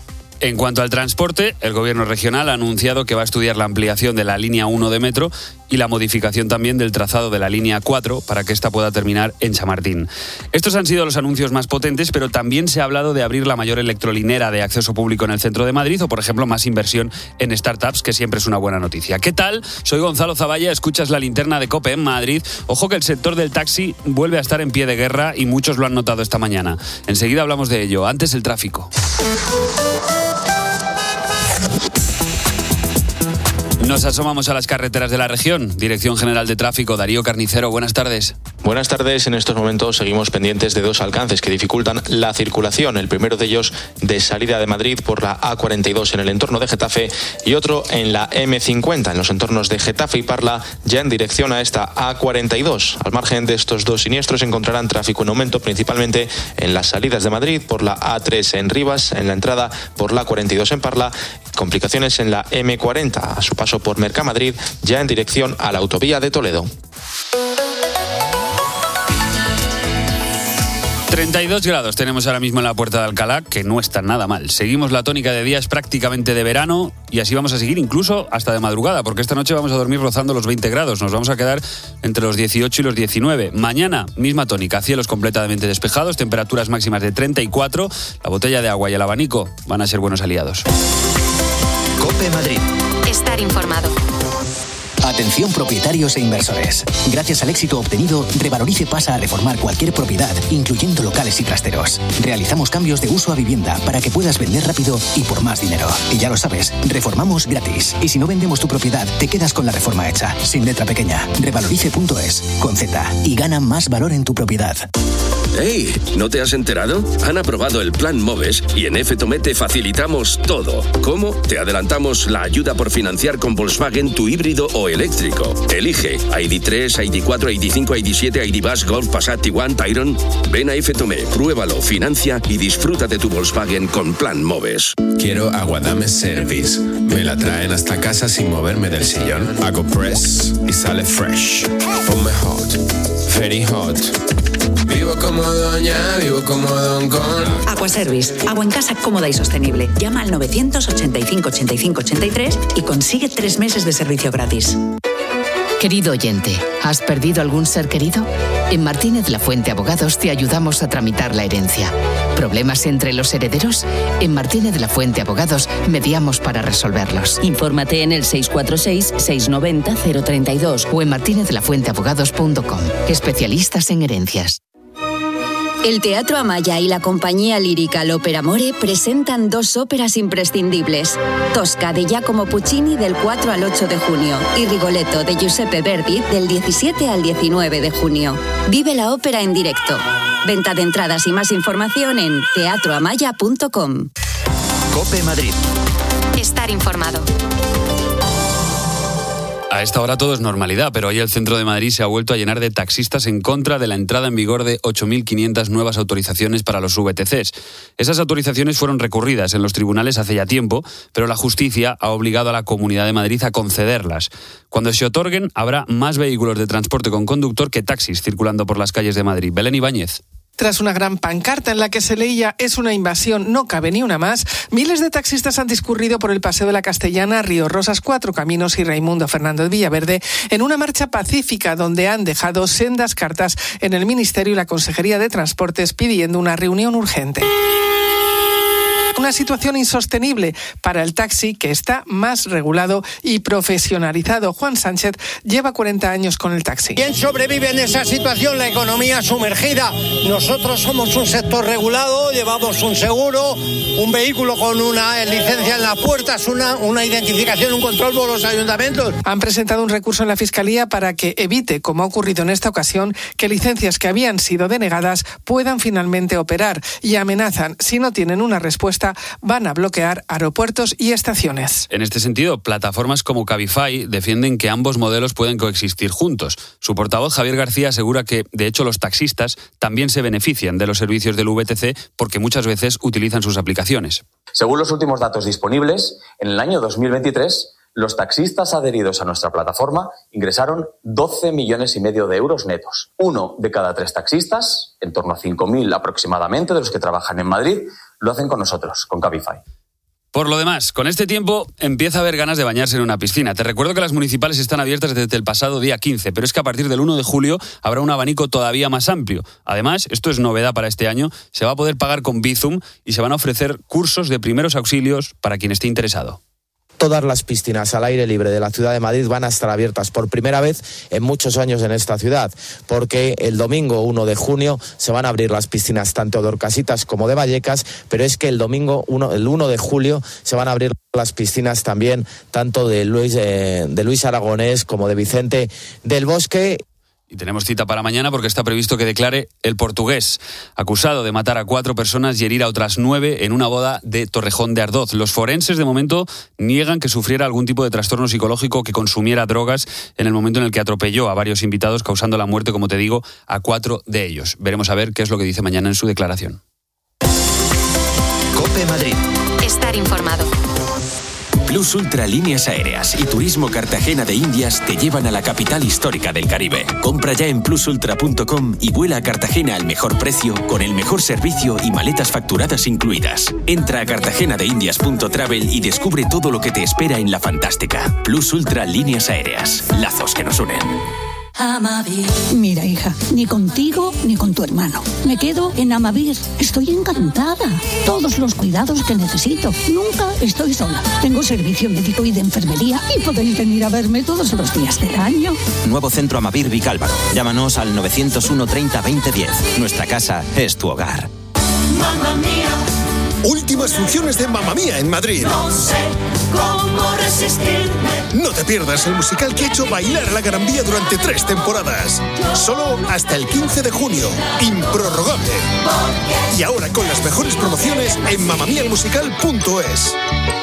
En cuanto al transporte, el Gobierno regional ha anunciado que va a estudiar la ampliación de la línea 1 de metro y la modificación también del trazado de la línea 4 para que ésta pueda terminar en Chamartín. Estos han sido los anuncios más potentes, pero también se ha hablado de abrir la mayor electrolinera de acceso público en el centro de Madrid o, por ejemplo, más inversión en startups, que siempre es una buena noticia. ¿Qué tal? Soy Gonzalo Zavalla, escuchas la linterna de COPE en Madrid. Ojo que el sector del taxi vuelve a estar en pie de guerra y muchos lo han notado esta mañana. Enseguida hablamos de ello. Antes el tráfico. Nos asomamos a las carreteras de la región. Dirección General de Tráfico, Darío Carnicero, buenas tardes. Buenas tardes. En estos momentos seguimos pendientes de 2 alcances que dificultan la circulación. El primero de ellos de salida de Madrid por la A42 en el entorno de Getafe y otro en la M50 en los entornos de Getafe y Parla, ya en dirección a esta A42. Al margen de estos 2 siniestros encontrarán tráfico en aumento principalmente en las salidas de Madrid por la A3 en Rivas, en la entrada por la A42 en Parla, complicaciones en la M40 a su paso por Mercamadrid, ya en dirección a la autovía de Toledo. 32 grados tenemos ahora mismo en la Puerta de Alcalá, que no está nada mal. Seguimos la tónica de días prácticamente de verano y así vamos a seguir incluso hasta de madrugada, porque esta noche vamos a dormir rozando los 20 grados. Nos vamos a quedar entre los 18 y los 19. Mañana, misma tónica, cielos completamente despejados, temperaturas máximas de 34. La botella de agua y el abanico van a ser buenos aliados. COPE Madrid. Estar informado. Atención propietarios e inversores. Gracias al éxito obtenido, Revalorice pasa a reformar cualquier propiedad, incluyendo locales y trasteros. Realizamos cambios de uso a vivienda para que puedas vender rápido y por más dinero. Y ya lo sabes, reformamos gratis. Y si no vendemos tu propiedad, te quedas con la reforma hecha, sin letra pequeña. Revalorice.es, con Z, y gana más valor en tu propiedad. ¡Hey! ¿No te has enterado? Han aprobado el Plan MOVES y en FTOME te facilitamos todo. ¿Cómo? Te adelantamos la ayuda por financiar con Volkswagen tu híbrido o eléctrico. Elige ID3, ID4, ID5, ID7, ID Buzz, Golf, Passat, Tiguan, Tayron. Ven a FTOME, pruébalo, financia y disfruta de tu Volkswagen con Plan MOVES. Quiero Aguadame Service. Me la traen hasta casa sin moverme del sillón. Hago press y sale fresh. Ponme hot, very hot. Vivo como doña, vivo como Don Con. Aquaservice, agua en casa cómoda y sostenible. Llama al 985 85 83 y consigue 3 meses de servicio gratis. Querido oyente, ¿has perdido algún ser querido? En Martínez Lafuente Abogados te ayudamos a tramitar la herencia. ¿Problemas entre los herederos? En Martínez Lafuente Abogados mediamos para resolverlos. Infórmate en el 646-690-032 o en martinezlafuenteabogados.com. Especialistas en herencias. El Teatro Amaya y la compañía lírica L'Opera Amore presentan 2 óperas imprescindibles. Tosca de Giacomo Puccini del 4 al 8 de junio y Rigoletto de Giuseppe Verdi del 17 al 19 de junio. Vive la ópera en directo. Venta de entradas y más información en teatroamaya.com. COPE Madrid. Estar informado. A esta hora todo es normalidad, pero hoy el centro de Madrid se ha vuelto a llenar de taxistas en contra de la entrada en vigor de 8.500 nuevas autorizaciones para los VTCs. Esas autorizaciones fueron recurridas en los tribunales hace ya tiempo, pero la justicia ha obligado a la Comunidad de Madrid a concederlas. Cuando se otorguen, habrá más vehículos de transporte con conductor que taxis circulando por las calles de Madrid. Belén Ibáñez. Tras una gran pancarta en la que se leía «Es una invasión, no cabe ni una más», miles de taxistas han discurrido por el Paseo de la Castellana, Río Rosas, Cuatro Caminos y Raimundo Fernández Villaverde en una marcha pacífica donde han dejado sendas cartas en el Ministerio y la Consejería de Transportes pidiendo una reunión urgente. Una situación insostenible para el taxi, que está más regulado y profesionalizado. Juan Sánchez lleva 40 años con el taxi. ¿Quién sobrevive en esa situación? La economía sumergida. Nosotros somos un sector regulado, llevamos un seguro, un vehículo con una licencia en las puertas, una identificación, un control por los ayuntamientos. Han presentado un recurso en la Fiscalía para que evite, como ha ocurrido en esta ocasión, que licencias que habían sido denegadas puedan finalmente operar, y amenazan, si no tienen una respuesta, van a bloquear aeropuertos y estaciones. En este sentido, plataformas como Cabify defienden que ambos modelos pueden coexistir juntos. Su portavoz, Javier García, asegura que, de hecho, los taxistas también se benefician de los servicios del VTC porque muchas veces utilizan sus aplicaciones. Según los últimos datos disponibles, en el año 2023, los taxistas adheridos a nuestra plataforma ingresaron 12,5 millones de euros netos. 1 de cada 3 taxistas, en torno a 5.000 aproximadamente de los que trabajan en Madrid, lo hacen con nosotros, con Cabify. Por lo demás, con este tiempo empieza a haber ganas de bañarse en una piscina. Te recuerdo que las municipales están abiertas desde el pasado día 15, pero es que a partir del 1 de julio habrá un abanico todavía más amplio. Además, esto es novedad para este año, se va a poder pagar con Bizum y se van a ofrecer cursos de primeros auxilios para quien esté interesado. Todas las piscinas al aire libre de la ciudad de Madrid van a estar abiertas por primera vez en muchos años en esta ciudad, porque el domingo 1 de junio se van a abrir las piscinas tanto de Orcasitas como de Vallecas, pero es que el 1 de julio se van a abrir las piscinas también tanto de Luis Aragonés como de Vicente del Bosque. Y tenemos cita para mañana porque está previsto que declare el portugués, acusado de matar a 4 personas y herir a otras 9 en una boda de Torrejón de Ardoz. Los forenses, de momento, niegan que sufriera algún tipo de trastorno psicológico, que consumiera drogas en el momento en el que atropelló a varios invitados, causando la muerte, como te digo, a 4 de ellos. Veremos a ver qué es lo que dice mañana en su declaración. COPE Madrid. Estar informado. Plus Ultra Líneas Aéreas y Turismo Cartagena de Indias te llevan a la capital histórica del Caribe. Compra ya en plusultra.com y vuela a Cartagena al mejor precio, con el mejor servicio y maletas facturadas incluidas. Entra a cartagenadeindias.travel y descubre todo lo que te espera en la fantástica Plus Ultra Líneas Aéreas. Lazos que nos unen. Amavir. Mira, hija, ni contigo ni con tu hermano. Me quedo en Amavir. Estoy encantada. Todos los cuidados que necesito. Nunca estoy sola. Tengo servicio médico y de enfermería y podéis venir a verme todos los días del año. Nuevo centro Amavir Vicálvaro. Llámanos al 901 30 20 10. Nuestra casa es tu hogar. Mamma mía. Últimas funciones de Mamma Mía en Madrid. No sé cómo resistirme. No te pierdas el musical que ha hecho bailar a la Gran Vía durante 3 temporadas. Solo hasta el 15 de junio. Improrrogable. Y ahora con las mejores promociones en mamamialmusical.es.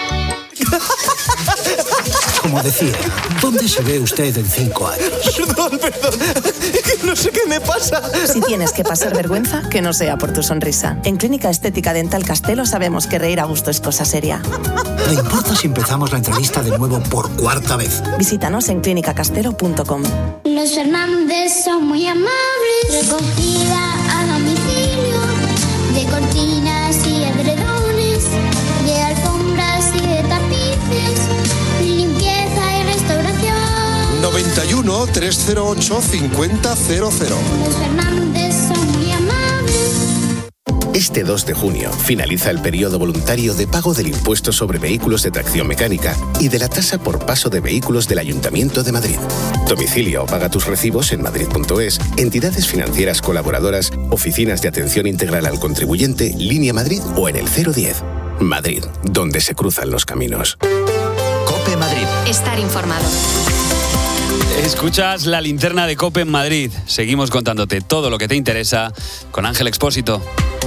Como decía, ¿dónde se ve usted en 5 años? Perdón, no sé qué me pasa. Si tienes que pasar vergüenza, que no sea por tu sonrisa. En Clínica Estética Dental Castelo sabemos que reír a gusto es cosa seria. ¿Le importa si empezamos la entrevista de nuevo por 4ª vez? Visítanos en clinicacastelo.com. Los Fernández son muy amables. Recogida a domicilio de cortinas y edredones, de alfombras y de tapices, limpieza y restauración. 91 308 5000. Los Fernández son muy amables. Este 2 de junio finaliza el periodo voluntario de pago del impuesto sobre vehículos de tracción mecánica y de la tasa por paso de vehículos del Ayuntamiento de Madrid. Domicilio o paga tus recibos en madrid.es, entidades financieras colaboradoras, oficinas de atención integral al contribuyente, Línea Madrid o en el 010. Madrid, donde se cruzan los caminos. COPE Madrid. Estar informado. Escuchas la linterna de COPE en Madrid. Seguimos contándote todo lo que te interesa con Ángel Expósito.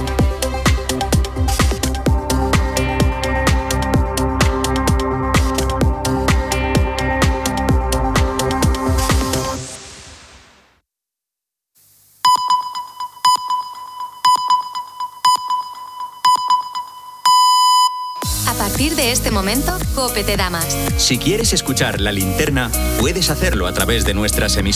A partir de este momento, COPE te da más. Si quieres escuchar la linterna, puedes hacerlo a través de nuestras emisoras.